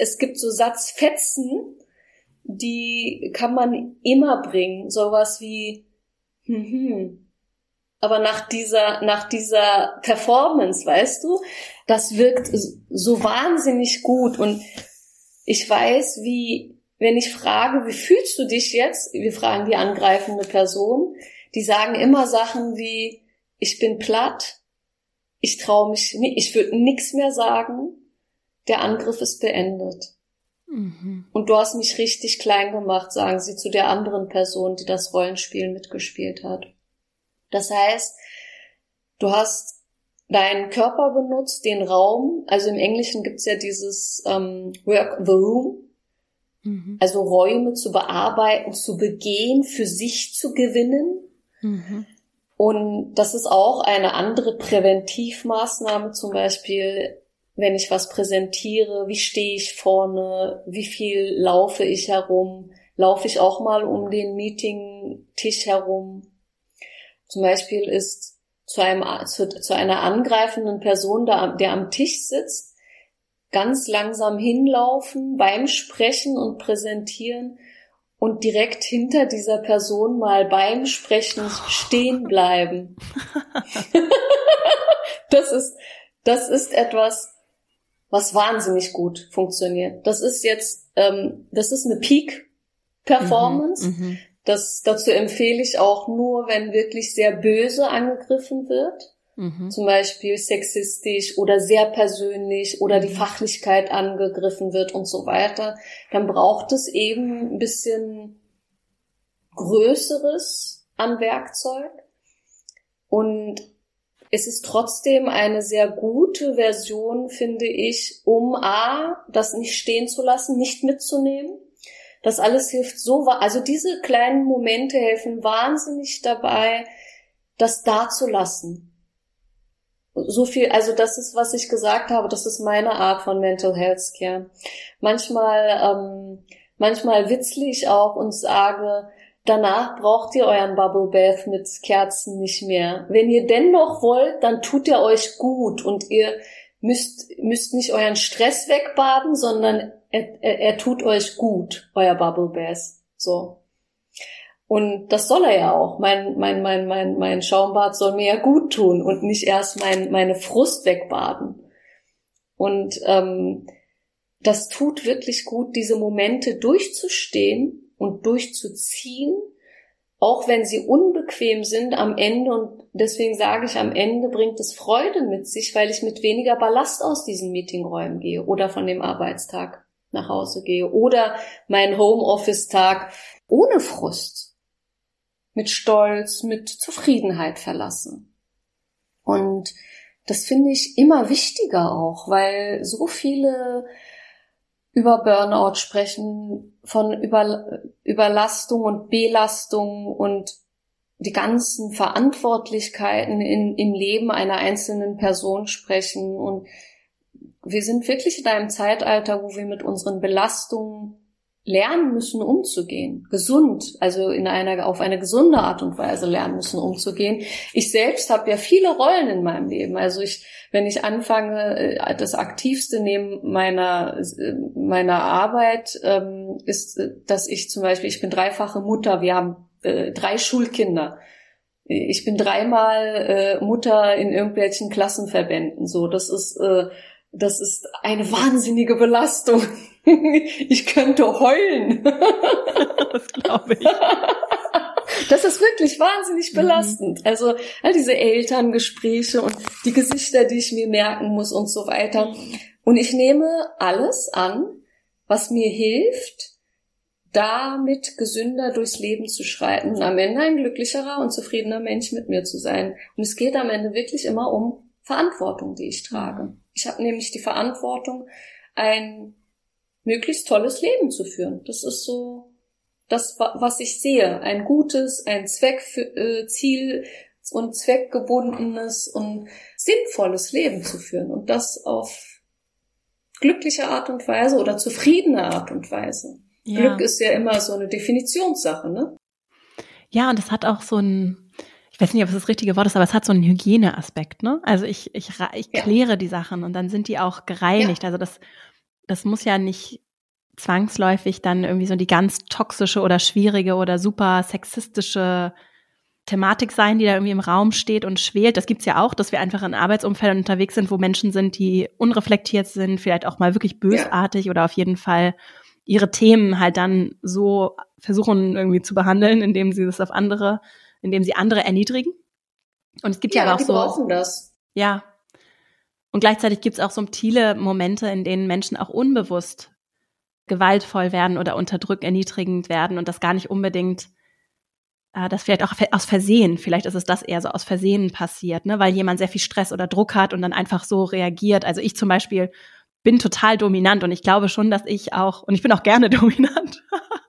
Satzfetzen, die kann man immer bringen. Sowas wie Aber nach dieser Performance, weißt du, das wirkt so wahnsinnig gut. Und ich weiß, wenn ich frage, wie fühlst du dich jetzt? Wir fragen die angreifende Person. Die sagen immer Sachen wie, ich bin platt, ich traue mich nicht, ich würde nichts mehr sagen, der Angriff ist beendet. Und du hast mich richtig klein gemacht, sagen sie zu der anderen Person, die das Rollenspiel mitgespielt hat. Das heißt, du hast deinen Körper benutzt, den Raum, also im Englischen gibt's ja dieses Work the Room, also Räume zu bearbeiten, zu begehen, für sich zu gewinnen. Und das ist auch eine andere Präventivmaßnahme, zum Beispiel, wenn ich was präsentiere, wie stehe ich vorne, wie viel laufe ich herum, laufe ich auch mal um den Meetingtisch herum. Zum Beispiel ist zu einer angreifenden Person, der am Tisch sitzt, ganz langsam hinlaufen beim Sprechen und Präsentieren und direkt hinter dieser Person mal beim Sprechen stehen bleiben. Das ist etwas, was wahnsinnig gut funktioniert. Das ist eine Peak-Performance. Dazu empfehle ich auch nur, wenn wirklich sehr böse angegriffen wird. Zum Beispiel sexistisch oder sehr persönlich oder die Fachlichkeit angegriffen wird und so weiter. Dann braucht es eben ein bisschen Größeres an Werkzeug. Und es ist trotzdem eine sehr gute Version, finde ich, um das nicht stehen zu lassen, nicht mitzunehmen. Das alles hilft also diese kleinen Momente helfen wahnsinnig dabei, das da zu lassen. So viel, also das ist, was ich gesagt habe, das ist meine Art von Mental Health Care. Manchmal witzle ich auch und sage, danach braucht ihr euren Bubble Bath mit Kerzen nicht mehr. Wenn ihr dennoch wollt, dann tut ihr euch gut und ihr müsst nicht euren Stress wegbaden, sondern er tut euch gut, euer Bubble Bath. So. Und das soll er ja auch. Mein Schaumbad soll mir ja gut tun und nicht erst meine Frust wegbaden. Und das tut wirklich gut, diese Momente durchzustehen und durchzuziehen, auch wenn sie unbequem sind am Ende. Und deswegen sage ich, am Ende bringt es Freude mit sich, weil ich mit weniger Ballast aus diesen Meetingräumen gehe oder von dem Arbeitstag nach Hause gehe oder meinen Homeoffice-Tag ohne Frust, mit Stolz, mit Zufriedenheit verlasse. Und das finde ich immer wichtiger auch, weil so viele über Burnout sprechen, von Überlastung und Belastung und die ganzen Verantwortlichkeiten im Leben einer einzelnen Person sprechen. Und wir sind wirklich in einem Zeitalter, wo wir mit unseren Belastungen lernen müssen, umzugehen. Gesund, also auf eine gesunde Art und Weise lernen müssen, umzugehen. Ich selbst habe ja viele Rollen in meinem Leben. Also wenn ich anfange, das Aktivste neben meiner Arbeit ist, dass ich zum Beispiel, ich bin dreifache Mutter, wir haben 3 Schulkinder. Ich bin 3-mal Mutter in irgendwelchen Klassenverbänden. So, das ist eine wahnsinnige Belastung. Ich könnte heulen. Das glaube ich. Das ist wirklich wahnsinnig belastend. Also all diese Elterngespräche und die Gesichter, die ich mir merken muss und so weiter. Und ich nehme alles an, was mir hilft, damit gesünder durchs Leben zu schreiten und am Ende ein glücklicherer und zufriedener Mensch mit mir zu sein. Und es geht am Ende wirklich immer um Verantwortung, die ich trage. Ich habe nämlich die Verantwortung, ein möglichst tolles Leben zu führen. Das ist so das, was ich sehe. Ein gutes, ein Ziel- und zweckgebundenes und sinnvolles Leben zu führen. Und das auf glückliche Art und Weise oder zufriedene Art und Weise. Ja. Glück ist ja immer so eine Definitionssache, ne? Ja, und es hat auch so ich weiß nicht, ob es das richtige Wort ist, aber es hat so einen Hygieneaspekt, ne? Also ich kläre die Sachen und dann sind die auch gereinigt. Ja. Also das muss ja nicht zwangsläufig dann irgendwie so die ganz toxische oder schwierige oder super sexistische Thematik sein, die da irgendwie im Raum steht und schwelt. Das gibt's ja auch, dass wir einfach in Arbeitsumfeldern unterwegs sind, wo Menschen sind, die unreflektiert sind, vielleicht auch mal wirklich bösartig oder auf jeden Fall ihre Themen halt dann so versuchen irgendwie zu behandeln, indem sie andere erniedrigen. Und es gibt ja aber auch die brauchen das. Ja. Und gleichzeitig gibt es auch subtile Momente, in denen Menschen auch unbewusst gewaltvoll werden oder unterdrückt, erniedrigend werden und das gar nicht unbedingt, das vielleicht auch aus Versehen, vielleicht ist es das eher so aus Versehen passiert, ne, weil jemand sehr viel Stress oder Druck hat und dann einfach so reagiert. Also ich zum Beispiel bin total dominant und ich glaube schon, dass ich auch, und ich bin auch gerne dominant,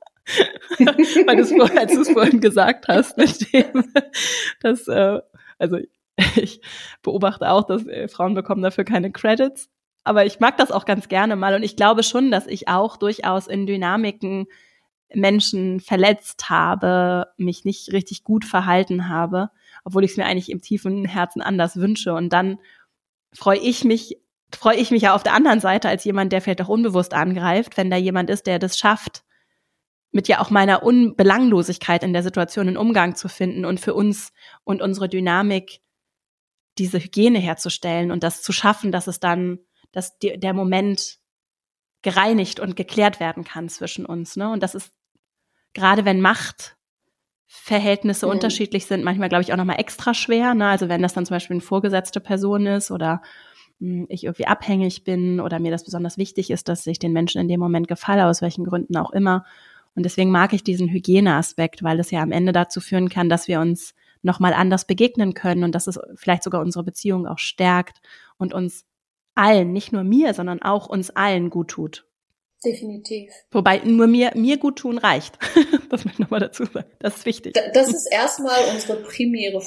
weil als du es vorhin gesagt hast, mit dem, dass, also ich beobachte auch, dass Frauen bekommen dafür keine Credits, aber ich mag das auch ganz gerne mal und ich glaube schon, dass ich auch durchaus in Dynamiken Menschen verletzt habe, mich nicht richtig gut verhalten habe, obwohl ich es mir eigentlich im tiefen Herzen anders wünsche und dann freue ich mich ja auf der anderen Seite als jemand, der vielleicht auch unbewusst angreift, wenn da jemand ist, der das schafft, mit ja auch meiner Belanglosigkeit in der Situation einen Umgang zu finden und für uns und unsere Dynamik diese Hygiene herzustellen und das zu schaffen, dass es dann, dass der Moment gereinigt und geklärt werden kann zwischen uns, ne? Und das ist, gerade wenn Machtverhältnisse unterschiedlich sind, manchmal, glaube ich, auch nochmal extra schwer, ne? Also wenn das dann zum Beispiel eine vorgesetzte Person ist oder ich irgendwie abhängig bin oder mir das besonders wichtig ist, dass ich den Menschen in dem Moment gefalle, aus welchen Gründen auch immer. Und deswegen mag ich diesen Hygieneaspekt, weil es ja am Ende dazu führen kann, dass wir uns nochmal anders begegnen können und dass es vielleicht sogar unsere Beziehung auch stärkt und uns allen, nicht nur mir, sondern auch uns allen gut tut. Definitiv. Wobei nur mir gut tun reicht. Das möchte ich nochmal dazu sagen. Das ist wichtig. Das ist erstmal unsere primäre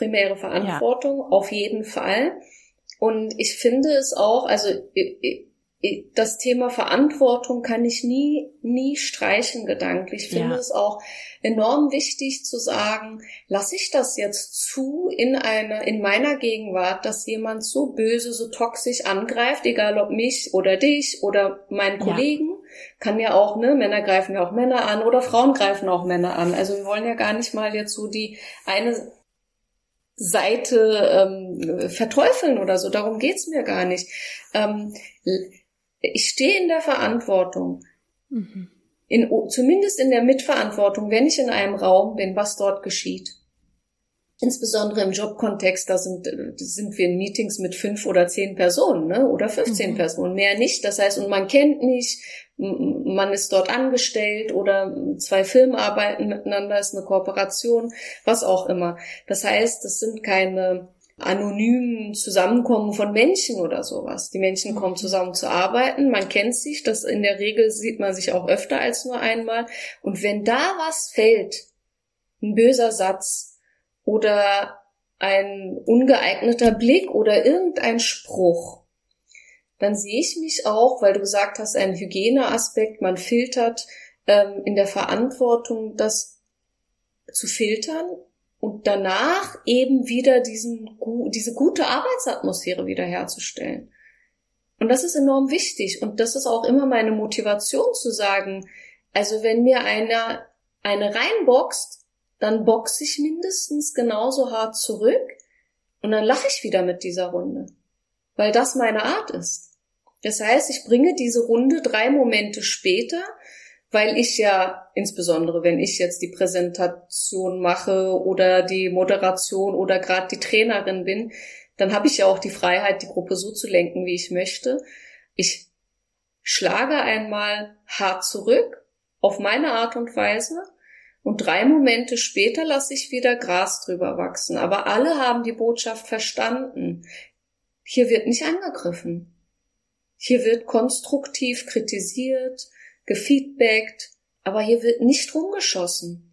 Verantwortung, auf jeden Fall. Und ich finde es auch, also das Thema Verantwortung kann ich nie streichen gedanklich. Ich finde es auch enorm wichtig zu sagen, lasse ich das jetzt zu in meiner Gegenwart, dass jemand so böse, so toxisch angreift, egal ob mich oder dich oder meinen Kollegen, kann ja auch, ne, Männer greifen ja auch Männer an oder Frauen greifen auch Männer an. Also wir wollen ja gar nicht mal jetzt so die eine Seite verteufeln oder so, darum geht's mir gar nicht. Ich stehe in der Verantwortung, zumindest in der Mitverantwortung, wenn ich in einem Raum bin, was dort geschieht. Insbesondere im Jobkontext, da sind wir in Meetings mit 5 oder 10 Personen, ne, oder 15 Personen, mehr nicht. Das heißt, und man kennt nicht, man ist dort angestellt oder 2 Firmen arbeiten miteinander, ist eine Kooperation, was auch immer. Das heißt, das sind keine anonymen Zusammenkommen von Menschen oder sowas. Die Menschen kommen zusammen zu arbeiten, man kennt sich, das in der Regel sieht man sich auch öfter als nur einmal. Und wenn da was fällt, ein böser Satz oder ein ungeeigneter Blick oder irgendein Spruch, dann sehe ich mich auch, weil du gesagt hast, ein Hygieneaspekt, man filtert, in der Verantwortung, das zu filtern und danach eben wieder diese gute Arbeitsatmosphäre wiederherzustellen. Und das ist enorm wichtig. Und das ist auch immer meine Motivation zu sagen, also wenn mir eine reinboxt, dann boxe ich mindestens genauso hart zurück und dann lache ich wieder mit dieser Runde, weil das meine Art ist. Das heißt, ich bringe diese Runde 3 Momente später, weil ich ja, insbesondere wenn ich jetzt die Präsentation mache oder die Moderation oder gerade die Trainerin bin, dann habe ich ja auch die Freiheit, die Gruppe so zu lenken, wie ich möchte. Ich schlage einmal hart zurück, auf meine Art und Weise, und 3 Momente später lasse ich wieder Gras drüber wachsen. Aber alle haben die Botschaft verstanden. Hier wird nicht angegriffen. Hier wird konstruktiv kritisiert, gefeedbackt, aber hier wird nicht rumgeschossen.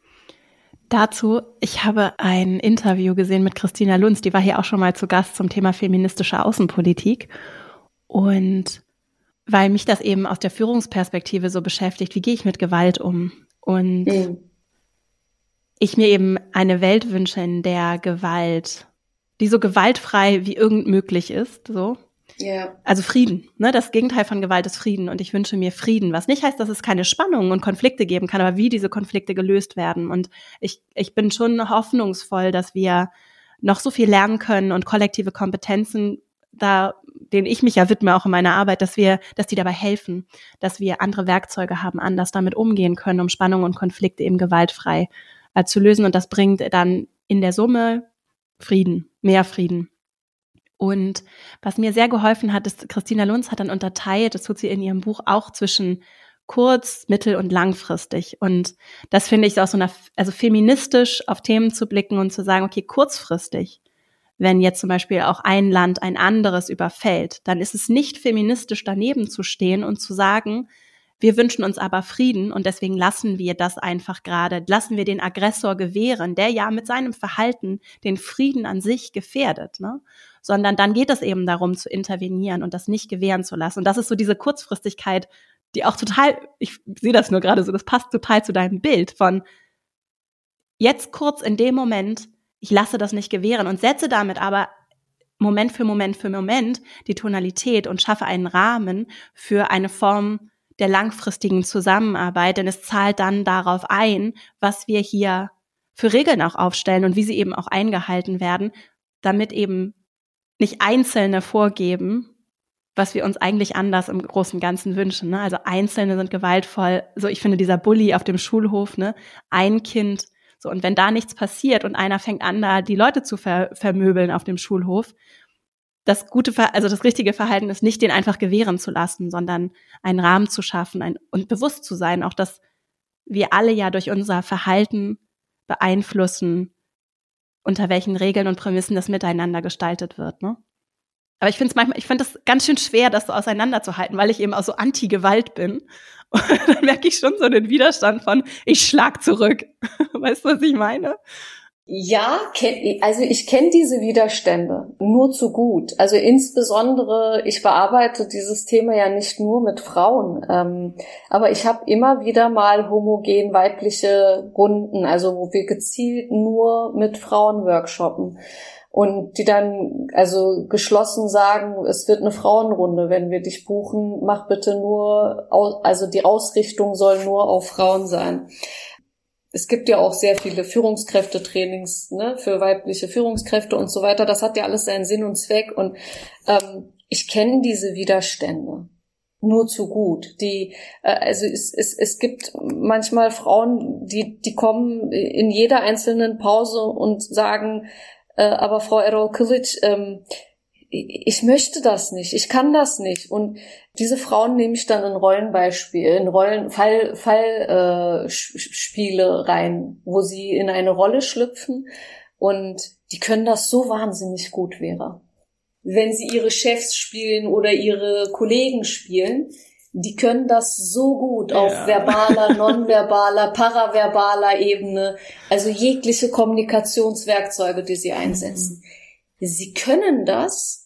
Dazu, ich habe ein Interview gesehen mit Christina Lunz, die war hier auch schon mal zu Gast zum Thema feministische Außenpolitik. Und weil mich das eben aus der Führungsperspektive so beschäftigt, wie gehe ich mit Gewalt um? Und ich mir eben eine Welt wünsche, in der Gewalt, die so gewaltfrei wie irgend möglich ist, so. Ja. Also Frieden, ne? Das Gegenteil von Gewalt ist Frieden und ich wünsche mir Frieden, was nicht heißt, dass es keine Spannungen und Konflikte geben kann, aber wie diese Konflikte gelöst werden. Und ich bin schon hoffnungsvoll, dass wir noch so viel lernen können und kollektive Kompetenzen, denen ich mich ja widme, auch in meiner Arbeit, dass die dabei helfen, dass wir andere Werkzeuge haben, anders damit umgehen können, um Spannungen und Konflikte eben gewaltfrei zu lösen. Und das bringt dann in der Summe Frieden, mehr Frieden. Und was mir sehr geholfen hat, ist, Christina Lunz hat dann unterteilt, das tut sie in ihrem Buch auch, zwischen kurz-, mittel- und langfristig. Und das finde ich auch so also feministisch auf Themen zu blicken und zu sagen, okay, kurzfristig, wenn jetzt zum Beispiel auch ein Land ein anderes überfällt, dann ist es nicht feministisch daneben zu stehen und zu sagen, wir wünschen uns aber Frieden und deswegen lassen wir den Aggressor gewähren, der ja mit seinem Verhalten den Frieden an sich gefährdet, ne? Sondern dann geht es eben darum, zu intervenieren und das nicht gewähren zu lassen. Und das ist so diese Kurzfristigkeit, die auch total, ich sehe das nur gerade so, das passt total zu deinem Bild von jetzt kurz in dem Moment, ich lasse das nicht gewähren und setze damit aber Moment für Moment für Moment die Tonalität und schaffe einen Rahmen für eine Form der langfristigen Zusammenarbeit, denn es zahlt dann darauf ein, was wir hier für Regeln auch aufstellen und wie sie eben auch eingehalten werden, damit eben nicht Einzelne vorgeben, was wir uns eigentlich anders im Großen und Ganzen wünschen, ne? Also Einzelne sind gewaltvoll, so ich finde dieser Bully auf dem Schulhof, ne? Ein Kind, so, und wenn da nichts passiert und einer fängt an, da die Leute zu vermöbeln auf dem Schulhof, das richtige Verhalten ist nicht, den einfach gewähren zu lassen, sondern einen Rahmen zu schaffen und bewusst zu sein, auch dass wir alle ja durch unser Verhalten beeinflussen, unter welchen Regeln und Prämissen das miteinander gestaltet wird, ne? Aber ich finde es ganz schön schwer, das so auseinanderzuhalten, weil ich eben auch so anti-Gewalt bin. Und dann merke ich schon so den Widerstand von, ich schlag zurück. Weißt du, was ich meine? Ja, also ich kenne diese Widerstände nur zu gut. Also insbesondere, ich bearbeite dieses Thema ja nicht nur mit Frauen, aber ich habe immer wieder mal homogen weibliche Runden, also wo wir gezielt nur mit Frauen workshoppen und die dann also geschlossen sagen, es wird eine Frauenrunde, wenn wir dich buchen, mach bitte nur, also die Ausrichtung soll nur auf Frauen sein. Es gibt ja auch sehr viele Führungskräftetrainings, ne, für weibliche Führungskräfte und so weiter. Das hat ja alles seinen Sinn und Zweck. Und ich kenne diese Widerstände nur zu gut. Also es gibt manchmal Frauen, die kommen in jeder einzelnen Pause und sagen, aber Frau Erol Kilic, ich möchte das nicht, ich kann das nicht. Und diese Frauen nehme ich dann in Rollenbeispiel, in Fallspiele rein, wo sie in eine Rolle schlüpfen und die können das so wahnsinnig gut, Vera. Wenn sie ihre Chefs spielen oder ihre Kollegen spielen, die können das so gut auf verbaler, nonverbaler, paraverbaler Ebene, also jegliche Kommunikationswerkzeuge, die sie einsetzen. Sie können das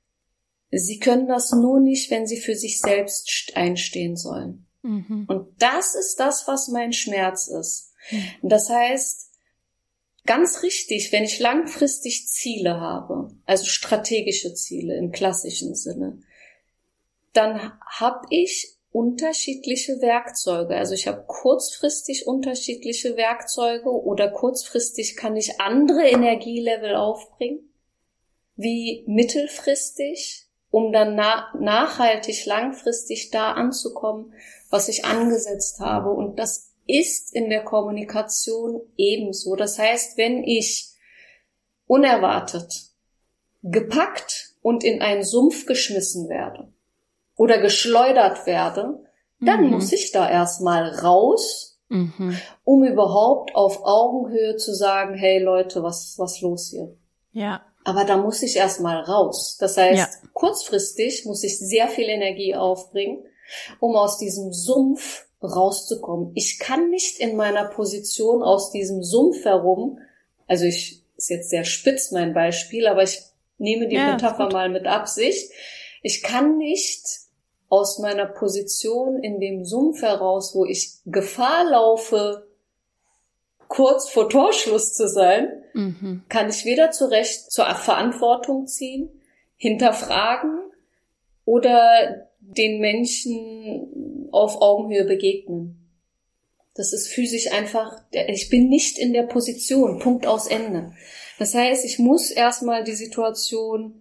nur nicht, wenn sie für sich selbst einstehen sollen. Mhm. Und das ist das, was mein Schmerz ist. Mhm. Das heißt, ganz richtig, wenn ich langfristig Ziele habe, also strategische Ziele im klassischen Sinne, dann habe ich unterschiedliche Werkzeuge. Also ich habe kurzfristig unterschiedliche Werkzeuge oder kurzfristig kann ich andere Energielevel aufbringen, wie mittelfristig, um dann nachhaltig, langfristig da anzukommen, was ich angesetzt habe. Und das ist in der Kommunikation ebenso. Das heißt, wenn ich unerwartet gepackt und in einen Sumpf geschmissen werde oder geschleudert werde, dann muss ich da erstmal raus, um überhaupt auf Augenhöhe zu sagen, hey Leute, was los hier? Ja. Aber da muss ich erstmal raus. Das heißt, kurzfristig muss ich sehr viel Energie aufbringen, um aus diesem Sumpf rauszukommen. Ich kann nicht in meiner Position aus diesem Sumpf herum, also ist jetzt sehr spitz mein Beispiel, aber ich nehme die Metapher mal mit Absicht. Ich kann nicht aus meiner Position in dem Sumpf heraus, wo ich Gefahr laufe, kurz vor Torschluss zu sein, kann ich weder zur Verantwortung ziehen, hinterfragen oder den Menschen auf Augenhöhe begegnen. Das ist physisch einfach, ich bin nicht in der Position, Punkt aus Ende. Das heißt, ich muss erstmal die Situation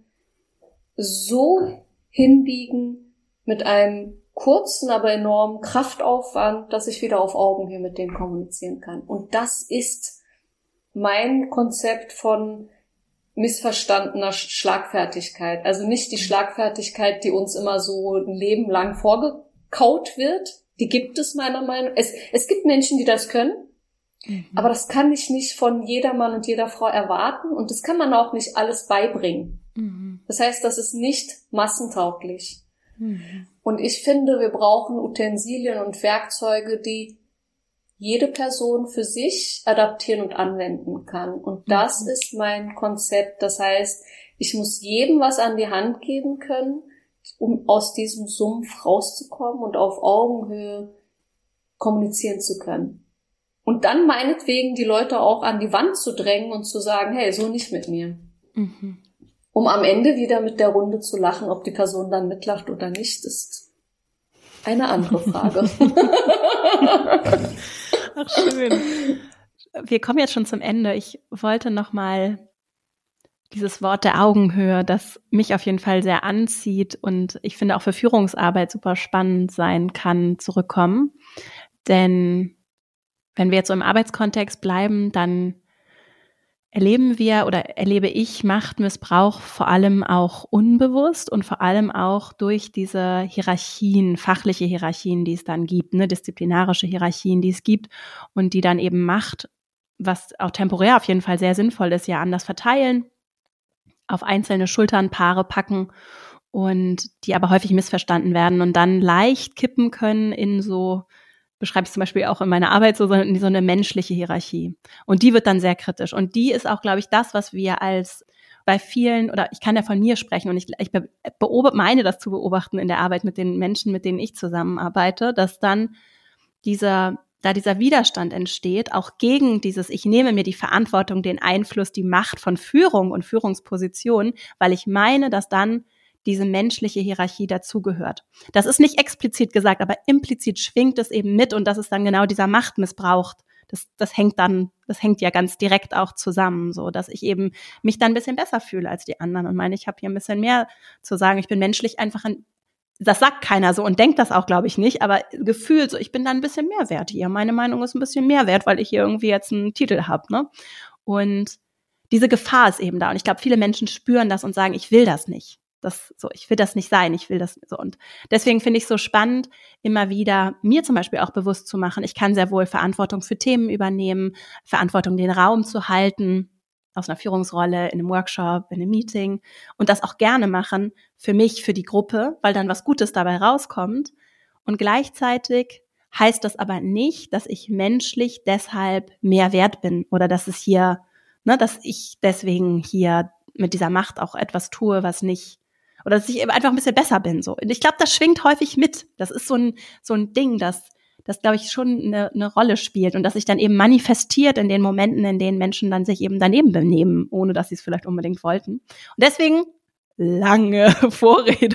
so hinbiegen mit einem kurzen, aber enormen Kraftaufwand, dass ich wieder auf Augenhöhe mit denen kommunizieren kann. Und das ist mein Konzept von missverstandener Schlagfertigkeit. Also nicht die Schlagfertigkeit, die uns immer so ein Leben lang vorgekaut wird. Die gibt es meiner Meinung nach. Es gibt Menschen, die das können, aber das kann ich nicht von jedermann und jeder Frau erwarten und das kann man auch nicht alles beibringen. Das heißt, das ist nicht massentauglich. Und ich finde, wir brauchen Utensilien und Werkzeuge, die jede Person für sich adaptieren und anwenden kann. Und das ist mein Konzept. Das heißt, ich muss jedem was an die Hand geben können, um aus diesem Sumpf rauszukommen und auf Augenhöhe kommunizieren zu können. Und dann meinetwegen die Leute auch an die Wand zu drängen und zu sagen, hey, so nicht mit mir. Um am Ende wieder mit der Runde zu lachen, ob die Person dann mitlacht oder nicht, ist eine andere Frage. Ach, schön. Wir kommen jetzt schon zum Ende. Ich wollte nochmal dieses Wort der Augenhöhe, das mich auf jeden Fall sehr anzieht und ich finde auch für Führungsarbeit super spannend sein kann, zurückkommen. Denn wenn wir jetzt so im Arbeitskontext bleiben, dann erlebe ich Machtmissbrauch vor allem auch unbewusst und vor allem auch durch diese Hierarchien, fachliche Hierarchien, die es dann gibt, ne, disziplinarische Hierarchien, die es gibt und die dann eben Macht, was auch temporär auf jeden Fall sehr sinnvoll ist, ja anders verteilen, auf einzelne Schultern, Paare packen und die aber häufig missverstanden werden und dann leicht kippen können in so beschreibe ich zum Beispiel auch in meiner Arbeit so eine menschliche Hierarchie. Und die wird dann sehr kritisch. Und die ist auch, glaube ich, das, was wir als bei vielen, oder ich kann ja von mir sprechen und ich meine das zu beobachten in der Arbeit mit den Menschen, mit denen ich zusammenarbeite, dass dann dieser Widerstand entsteht, auch gegen dieses, ich nehme mir die Verantwortung, den Einfluss, die Macht von Führung und Führungspositionen, weil ich meine, dass dann diese menschliche Hierarchie dazugehört. Das ist nicht explizit gesagt, aber implizit schwingt es eben mit und das ist dann genau dieser Machtmissbrauch. Das hängt ja ganz direkt auch zusammen, so dass ich eben mich dann ein bisschen besser fühle als die anderen und meine, ich habe hier ein bisschen mehr zu sagen. Ich bin menschlich einfach das sagt keiner so und denkt das auch, glaube ich, nicht, aber gefühlt so, ich bin da ein bisschen mehr wert hier. Meine Meinung ist ein bisschen mehr wert, weil ich hier irgendwie jetzt einen Titel habe, ne? Und diese Gefahr ist eben da. Und ich glaube, viele Menschen spüren das und sagen, ich will das nicht. Ich will das nicht sein, ich will das so. Und deswegen finde ich es so spannend, immer wieder mir zum Beispiel auch bewusst zu machen, ich kann sehr wohl Verantwortung für Themen übernehmen, Verantwortung, den Raum zu halten, aus einer Führungsrolle, in einem Workshop, in einem Meeting und das auch gerne machen für mich, für die Gruppe, weil dann was Gutes dabei rauskommt. Und gleichzeitig heißt das aber nicht, dass ich menschlich deshalb mehr wert bin oder dass es hier, dass ich deswegen hier mit dieser Macht auch etwas tue, was nicht, oder dass ich eben einfach ein bisschen besser bin. So. Und ich glaube, das schwingt häufig mit. Das ist so ein Ding, das glaube ich, schon eine Rolle spielt und das sich dann eben manifestiert in den Momenten, in denen Menschen dann sich eben daneben benehmen, ohne dass sie es vielleicht unbedingt wollten. Und deswegen lange Vorrede,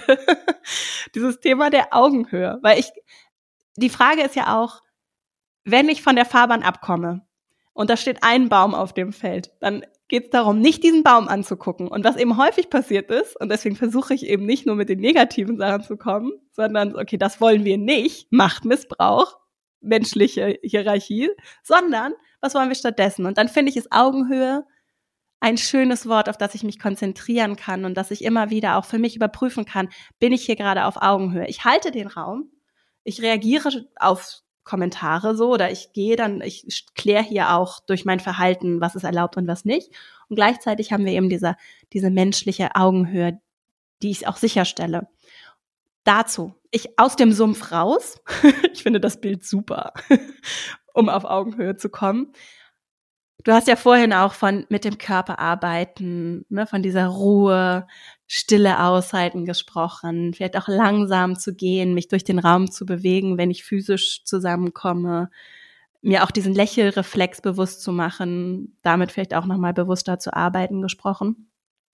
dieses Thema der Augenhöhe. Weil die Frage ist ja auch, wenn ich von der Fahrbahn abkomme und da steht ein Baum auf dem Feld, dann geht es darum, nicht diesen Baum anzugucken. Und was eben häufig passiert ist, und deswegen versuche ich eben nicht nur mit den negativen Sachen zu kommen, sondern, okay, das wollen wir nicht, Machtmissbrauch, menschliche Hierarchie, sondern was wollen wir stattdessen? Und dann finde ich, ist Augenhöhe ein schönes Wort, auf das ich mich konzentrieren kann und dass ich immer wieder auch für mich überprüfen kann, bin ich hier gerade auf Augenhöhe? Ich halte den Raum, ich reagiere auf Kommentare so oder ich kläre hier auch durch mein Verhalten, was ist erlaubt und was nicht. Und gleichzeitig haben wir eben diese menschliche Augenhöhe, die ich auch sicherstelle. Dazu, ich aus dem Sumpf raus, ich finde das Bild super, um auf Augenhöhe zu kommen. Du hast ja vorhin auch mit dem Körper arbeiten, ne, von dieser Ruhe, Stille aushalten gesprochen, vielleicht auch langsam zu gehen, mich durch den Raum zu bewegen, wenn ich physisch zusammenkomme, mir auch diesen Lächelreflex bewusst zu machen, damit vielleicht auch nochmal bewusster zu arbeiten gesprochen.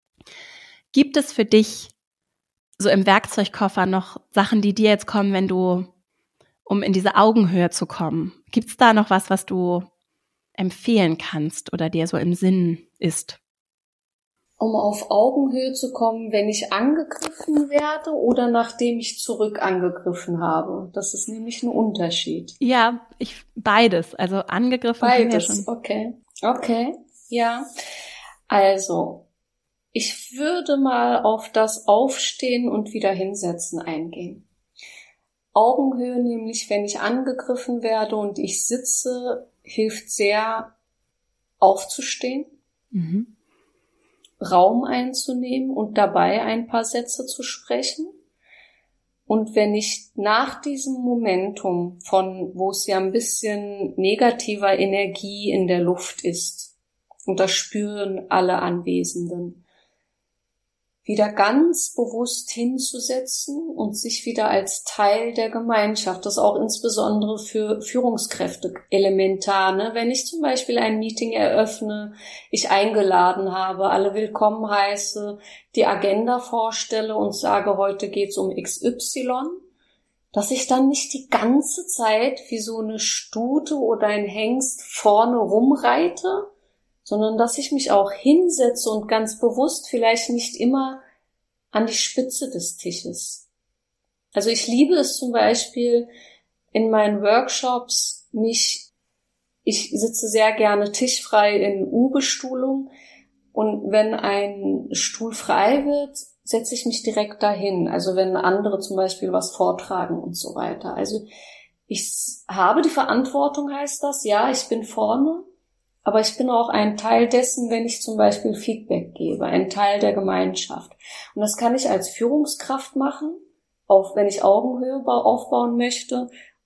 Gibt es für dich so im Werkzeugkoffer noch Sachen, die dir jetzt kommen, um in diese Augenhöhe zu kommen? Gibt es da noch was du empfehlen kannst oder dir so im Sinn ist? Um auf Augenhöhe zu kommen, wenn ich angegriffen werde oder nachdem ich zurück angegriffen habe. Das ist nämlich ein Unterschied. Ja, beides. Also angegriffen. Beides, okay, ja. Also, ich würde mal auf das Aufstehen und wieder hinsetzen eingehen. Augenhöhe nämlich, wenn ich angegriffen werde und ich sitze, hilft sehr, aufzustehen, Raum einzunehmen und dabei ein paar Sätze zu sprechen. Und wenn ich nach diesem Momentum wo es ja ein bisschen negativer Energie in der Luft ist, und das spüren alle Anwesenden, wieder ganz bewusst hinzusetzen und sich wieder als Teil der Gemeinschaft, das ist auch insbesondere für Führungskräfte elementar, ne? Wenn ich zum Beispiel ein Meeting eröffne, ich eingeladen habe, alle willkommen heiße, die Agenda vorstelle und sage, heute geht's um XY, dass ich dann nicht die ganze Zeit wie so eine Stute oder ein Hengst vorne rumreite, sondern dass ich mich auch hinsetze und ganz bewusst vielleicht nicht immer an die Spitze des Tisches. Also ich liebe es zum Beispiel in meinen Workshops, ich sitze sehr gerne tischfrei in U-Bestuhlung und wenn ein Stuhl frei wird, setze ich mich direkt dahin. Also wenn andere zum Beispiel was vortragen und so weiter. Also ich habe die Verantwortung, heißt das, ja, ich bin vorne, aber ich bin auch ein Teil dessen, wenn ich zum Beispiel Feedback gebe, ein Teil der Gemeinschaft. Und das kann ich als Führungskraft machen, auch wenn ich Augenhöhe aufbauen möchte,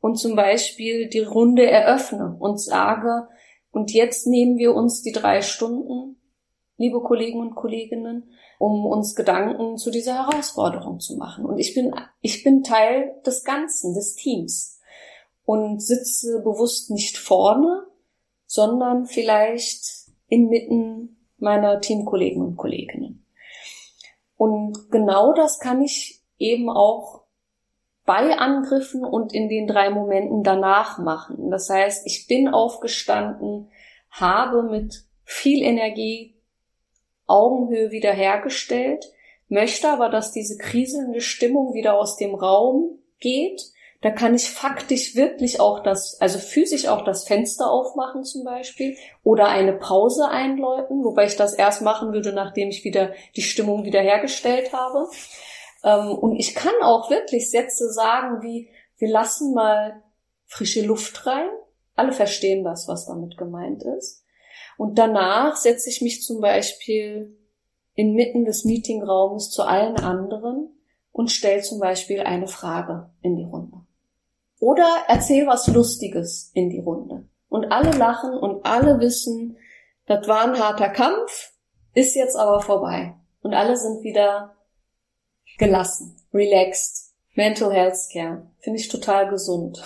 und zum Beispiel die Runde eröffne und sage, und jetzt nehmen wir uns die 3 Stunden, liebe Kollegen und Kolleginnen, um uns Gedanken zu dieser Herausforderung zu machen. Und ich bin Teil des Ganzen, des Teams und sitze bewusst nicht vorne, sondern vielleicht inmitten meiner Teamkollegen und Kolleginnen. Und genau das kann ich eben auch bei Angriffen und in den 3 Momenten danach machen. Das heißt, ich bin aufgestanden, habe mit viel Energie Augenhöhe wiederhergestellt, möchte aber, dass diese kriselnde Stimmung wieder aus dem Raum geht. Da kann ich faktisch wirklich auch physisch auch das Fenster aufmachen zum Beispiel oder eine Pause einläuten, wobei ich das erst machen würde, nachdem ich wieder die Stimmung wiederhergestellt habe. Und ich kann auch wirklich Sätze sagen wie, wir lassen mal frische Luft rein. Alle verstehen das, was damit gemeint ist. Und danach setze ich mich zum Beispiel inmitten des Meetingraumes zu allen anderen und stelle zum Beispiel eine Frage in die Runde. Oder erzähl was Lustiges in die Runde. Und alle lachen und alle wissen, das war ein harter Kampf, ist jetzt aber vorbei. Und alle sind wieder gelassen, relaxed, Mental Health Care. Finde ich total gesund.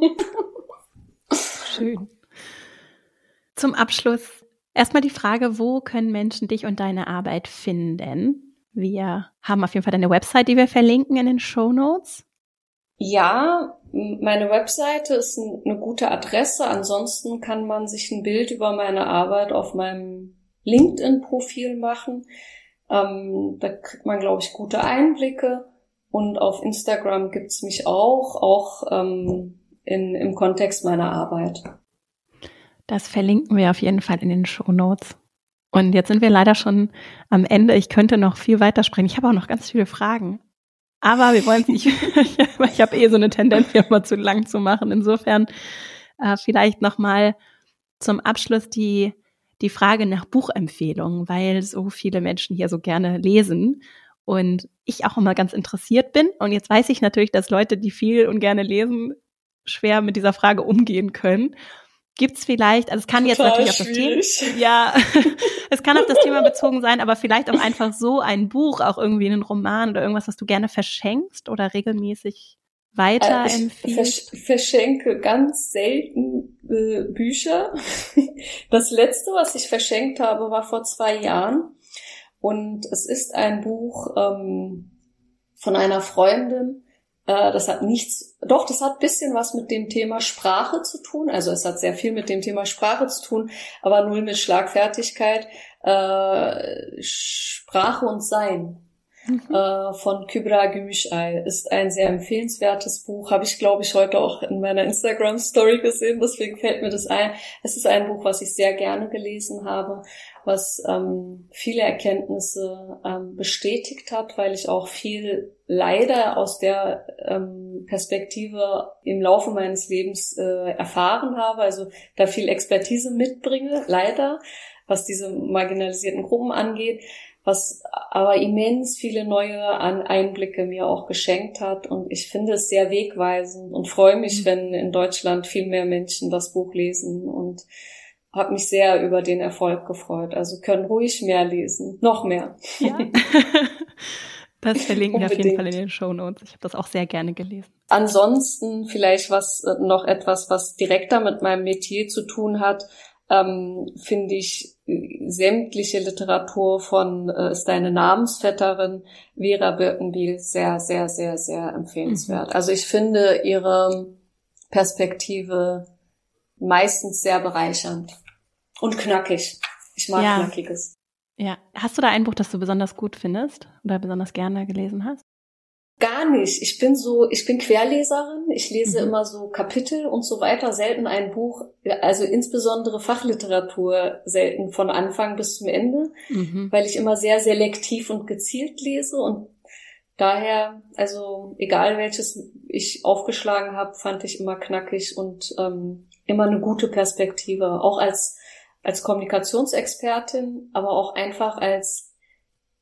Schön. Zum Abschluss erstmal die Frage, wo können Menschen dich und deine Arbeit finden? Wir haben auf jeden Fall deine Website, die wir verlinken in den Shownotes. Ja, meine Webseite ist eine gute Adresse. Ansonsten kann man sich ein Bild über meine Arbeit auf meinem LinkedIn-Profil machen. Da kriegt man, glaube ich, gute Einblicke. Und auf Instagram gibt's mich auch im Kontext meiner Arbeit. Das verlinken wir auf jeden Fall in den Shownotes. Und jetzt sind wir leider schon am Ende. Ich könnte noch viel weiter sprechen. Ich habe auch noch ganz viele Fragen. Aber wir wollen es nicht, ich habe so eine Tendenz, hier immer zu lang zu machen. Insofern vielleicht nochmal zum Abschluss die Frage nach Buchempfehlungen, weil so viele Menschen hier so gerne lesen und ich auch immer ganz interessiert bin. Und jetzt weiß ich natürlich, dass Leute, die viel und gerne lesen, schwer mit dieser Frage umgehen können. Gibt's vielleicht, also es kann total jetzt natürlich auf das Thema, ja, es kann auf das Thema bezogen sein, aber vielleicht auch einfach so ein Buch, auch irgendwie einen Roman oder irgendwas, was du gerne verschenkst oder regelmäßig weiterempfiehlst? Ich verschenke ganz selten Bücher. Das letzte, was ich verschenkt habe, war vor 2 Jahren und es ist ein Buch von einer Freundin. Das hat ein bisschen was mit dem Thema Sprache zu tun. Also es hat sehr viel mit dem Thema Sprache zu tun, aber null mit Schlagfertigkeit. Sprache und Sein von Kübra Gümüşay ist ein sehr empfehlenswertes Buch. Habe ich, glaube ich, heute auch in meiner Instagram-Story gesehen, deswegen fällt mir das ein. Es ist ein Buch, was ich sehr gerne gelesen habe, was viele Erkenntnisse bestätigt hat, weil ich auch viel leider aus der Perspektive im Laufe meines Lebens erfahren habe, also da viel Expertise mitbringe, leider, was diese marginalisierten Gruppen angeht, was aber immens viele neue Einblicke mir auch geschenkt hat. Und ich finde es sehr wegweisend und freue mich, wenn in Deutschland viel mehr Menschen das Buch lesen und habe mich sehr über den Erfolg gefreut. Also können ruhig mehr lesen, noch mehr. Ja. Das verlinken wir auf jeden Fall in den Shownotes. Ich habe das auch sehr gerne gelesen. Ansonsten vielleicht noch etwas, was direkter mit meinem Metier zu tun hat, finde ich sämtliche Literatur von ist deine Namensvetterin Vera Birkenbiel sehr, sehr, sehr, sehr empfehlenswert. Also ich finde ihre Perspektive meistens sehr bereichernd und knackig. Ich mag Knackiges. Ja. Hast du da ein Buch, das du besonders gut findest oder besonders gerne gelesen hast? Gar nicht. Ich bin Querleserin. Ich lese immer so Kapitel und so weiter, selten ein Buch, also insbesondere Fachliteratur selten von Anfang bis zum Ende, weil ich immer sehr selektiv und gezielt lese und daher, also egal welches ich aufgeschlagen habe, fand ich immer knackig und immer eine gute Perspektive, auch als Kommunikationsexpertin, aber auch einfach als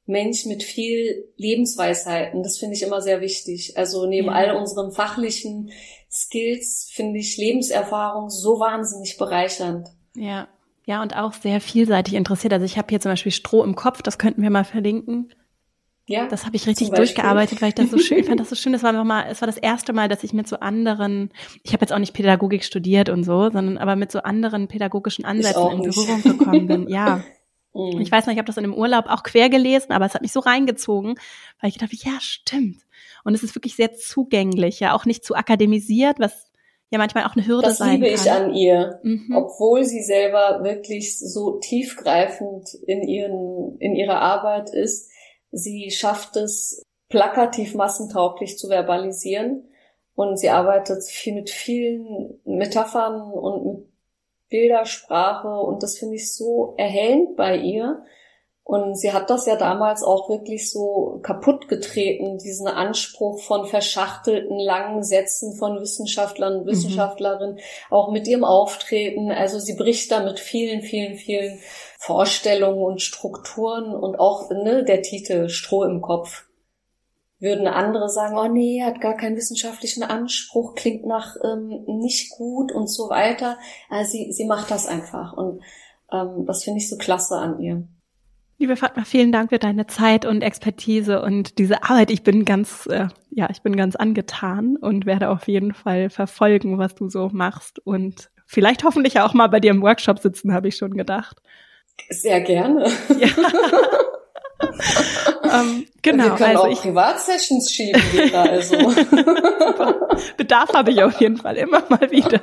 Mensch mit viel Lebensweisheiten. Das finde ich immer sehr wichtig. Also neben all unseren fachlichen Skills finde ich Lebenserfahrung so wahnsinnig bereichernd. Ja, ja, und auch sehr vielseitig interessiert. Also ich habe hier zum Beispiel Stroh im Kopf, das könnten wir mal verlinken. Ja, das habe ich richtig durchgearbeitet, weil ich das so schön fand. Das so schön. Es war das erste Mal, dass ich mit so anderen, ich habe jetzt auch nicht Pädagogik studiert und so, sondern aber mit so anderen pädagogischen Ansätzen in Berührung gekommen bin. Ja. Ich weiß nicht, ich habe das in einem Urlaub auch quer gelesen, aber es hat mich so reingezogen, weil ich gedacht habe, ja, stimmt. Und es ist wirklich sehr zugänglich, ja, auch nicht zu akademisiert, was ja manchmal auch eine Hürde sein kann. Das liebe ich an ihr, obwohl sie selber wirklich so tiefgreifend in ihrer Arbeit ist. Sie schafft es, plakativ massentauglich zu verbalisieren und sie arbeitet viel mit vielen Metaphern und mit Bildersprache und das finde ich so erhellend bei ihr. Und sie hat das ja damals auch wirklich so kaputt getreten, diesen Anspruch von verschachtelten, langen Sätzen von Wissenschaftlern und Wissenschaftlerinnen, auch mit ihrem Auftreten. Also sie bricht da mit vielen, vielen, vielen Vorstellungen und Strukturen und auch der Titel Stroh im Kopf. Würden andere sagen, oh nee, hat gar keinen wissenschaftlichen Anspruch, klingt nach nicht gut und so weiter. Also sie macht das einfach und das finde ich so klasse an ihr. Liebe Fatma, vielen Dank für deine Zeit und Expertise und diese Arbeit. Ich bin ganz angetan und werde auf jeden Fall verfolgen, was du so machst und vielleicht hoffentlich auch mal bei dir im Workshop sitzen, habe ich schon gedacht. Sehr gerne. Ja. Genau. Wir können auch Privatsessions schieben wieder. Also. Bedarf habe ich auf jeden Fall immer mal wieder.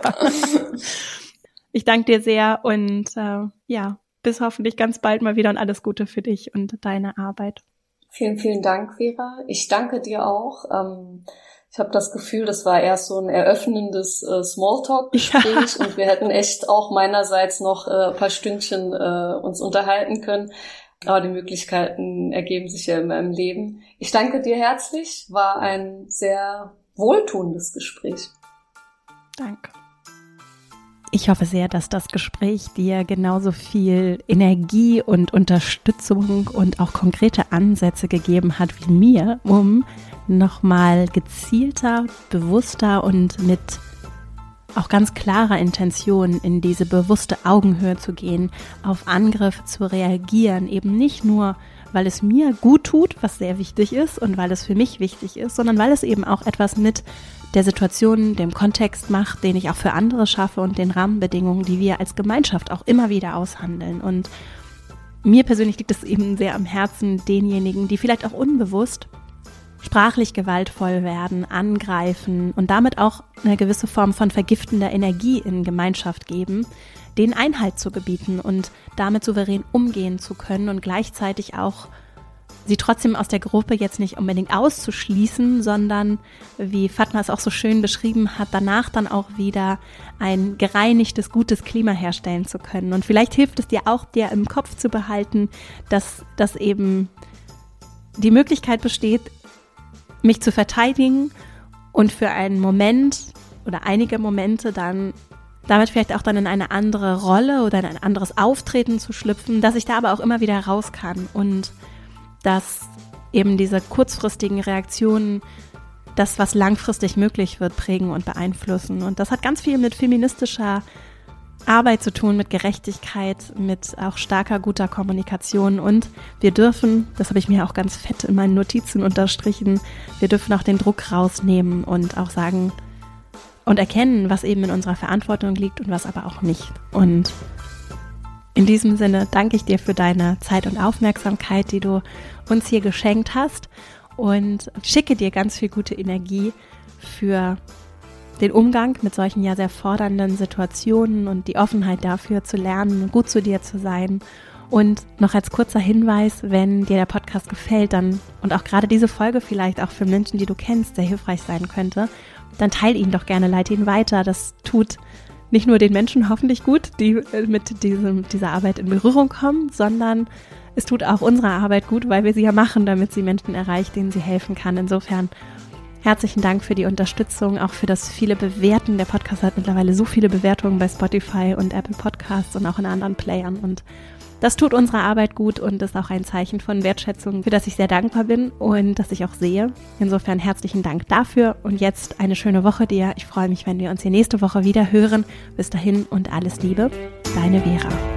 Ich danke dir sehr und bis hoffentlich ganz bald mal wieder und alles Gute für dich und deine Arbeit. Vielen, vielen Dank, Vera. Ich danke dir auch. Ich habe das Gefühl, das war erst so ein eröffnendes Smalltalk-Gespräch und wir hätten echt auch meinerseits noch ein paar Stündchen uns unterhalten können. Aber die Möglichkeiten ergeben sich ja immer im Leben. Ich danke dir herzlich. War ein sehr wohltuendes Gespräch. Danke. Ich hoffe sehr, dass das Gespräch dir genauso viel Energie und Unterstützung und auch konkrete Ansätze gegeben hat wie mir, um nochmal gezielter, bewusster und mit auch ganz klarer Intention in diese bewusste Augenhöhe zu gehen, auf Angriffe zu reagieren, eben nicht nur, weil es mir gut tut, was sehr wichtig ist und weil es für mich wichtig ist, sondern weil es eben auch etwas mit der Situation, dem Kontext macht, den ich auch für andere schaffe und den Rahmenbedingungen, die wir als Gemeinschaft auch immer wieder aushandeln. Und mir persönlich liegt es eben sehr am Herzen, denjenigen, die vielleicht auch unbewusst sprachlich gewaltvoll werden, angreifen und damit auch eine gewisse Form von vergiftender Energie in Gemeinschaft geben, denen Einhalt zu gebieten und damit souverän umgehen zu können und gleichzeitig auch sie trotzdem aus der Gruppe jetzt nicht unbedingt auszuschließen, sondern, wie Fatma es auch so schön beschrieben hat, danach dann auch wieder ein gereinigtes, gutes Klima herstellen zu können. Und vielleicht hilft es dir auch, dir im Kopf zu behalten, dass eben die Möglichkeit besteht, mich zu verteidigen und für einen Moment oder einige Momente dann damit vielleicht auch dann in eine andere Rolle oder in ein anderes Auftreten zu schlüpfen, dass ich da aber auch immer wieder raus kann und dass eben diese kurzfristigen Reaktionen das, was langfristig möglich wird, prägen und beeinflussen. Und das hat ganz viel mit feministischer Arbeit zu tun, mit Gerechtigkeit, mit auch starker, guter Kommunikation. Und wir dürfen, das habe ich mir auch ganz fett in meinen Notizen unterstrichen, wir dürfen auch den Druck rausnehmen und auch sagen und erkennen, was eben in unserer Verantwortung liegt und was aber auch nicht. Und in diesem Sinne danke ich dir für deine Zeit und Aufmerksamkeit, die du uns hier geschenkt hast und schicke dir ganz viel gute Energie für den Umgang mit solchen ja sehr fordernden Situationen und die Offenheit dafür zu lernen, gut zu dir zu sein. Und noch als kurzer Hinweis, wenn dir der Podcast gefällt, dann und auch gerade diese Folge vielleicht auch für Menschen, die du kennst, sehr hilfreich sein könnte, dann teile ihn doch gerne, leite ihn weiter. Das tut nicht nur den Menschen hoffentlich gut, die mit dieser Arbeit in Berührung kommen, sondern es tut auch unserer Arbeit gut, weil wir sie ja machen, damit sie Menschen erreicht, denen sie helfen kann. Insofern herzlichen Dank für die Unterstützung, auch für das viele Bewerten. Der Podcast hat mittlerweile so viele Bewertungen bei Spotify und Apple Podcasts und auch in anderen Playern. Und Das tut unserer Arbeit gut und ist auch ein Zeichen von Wertschätzung, für das ich sehr dankbar bin und das ich auch sehe. Insofern herzlichen Dank dafür und jetzt eine schöne Woche dir. Ich freue mich, wenn wir uns hier nächste Woche wieder hören. Bis dahin und alles Liebe, deine Vera.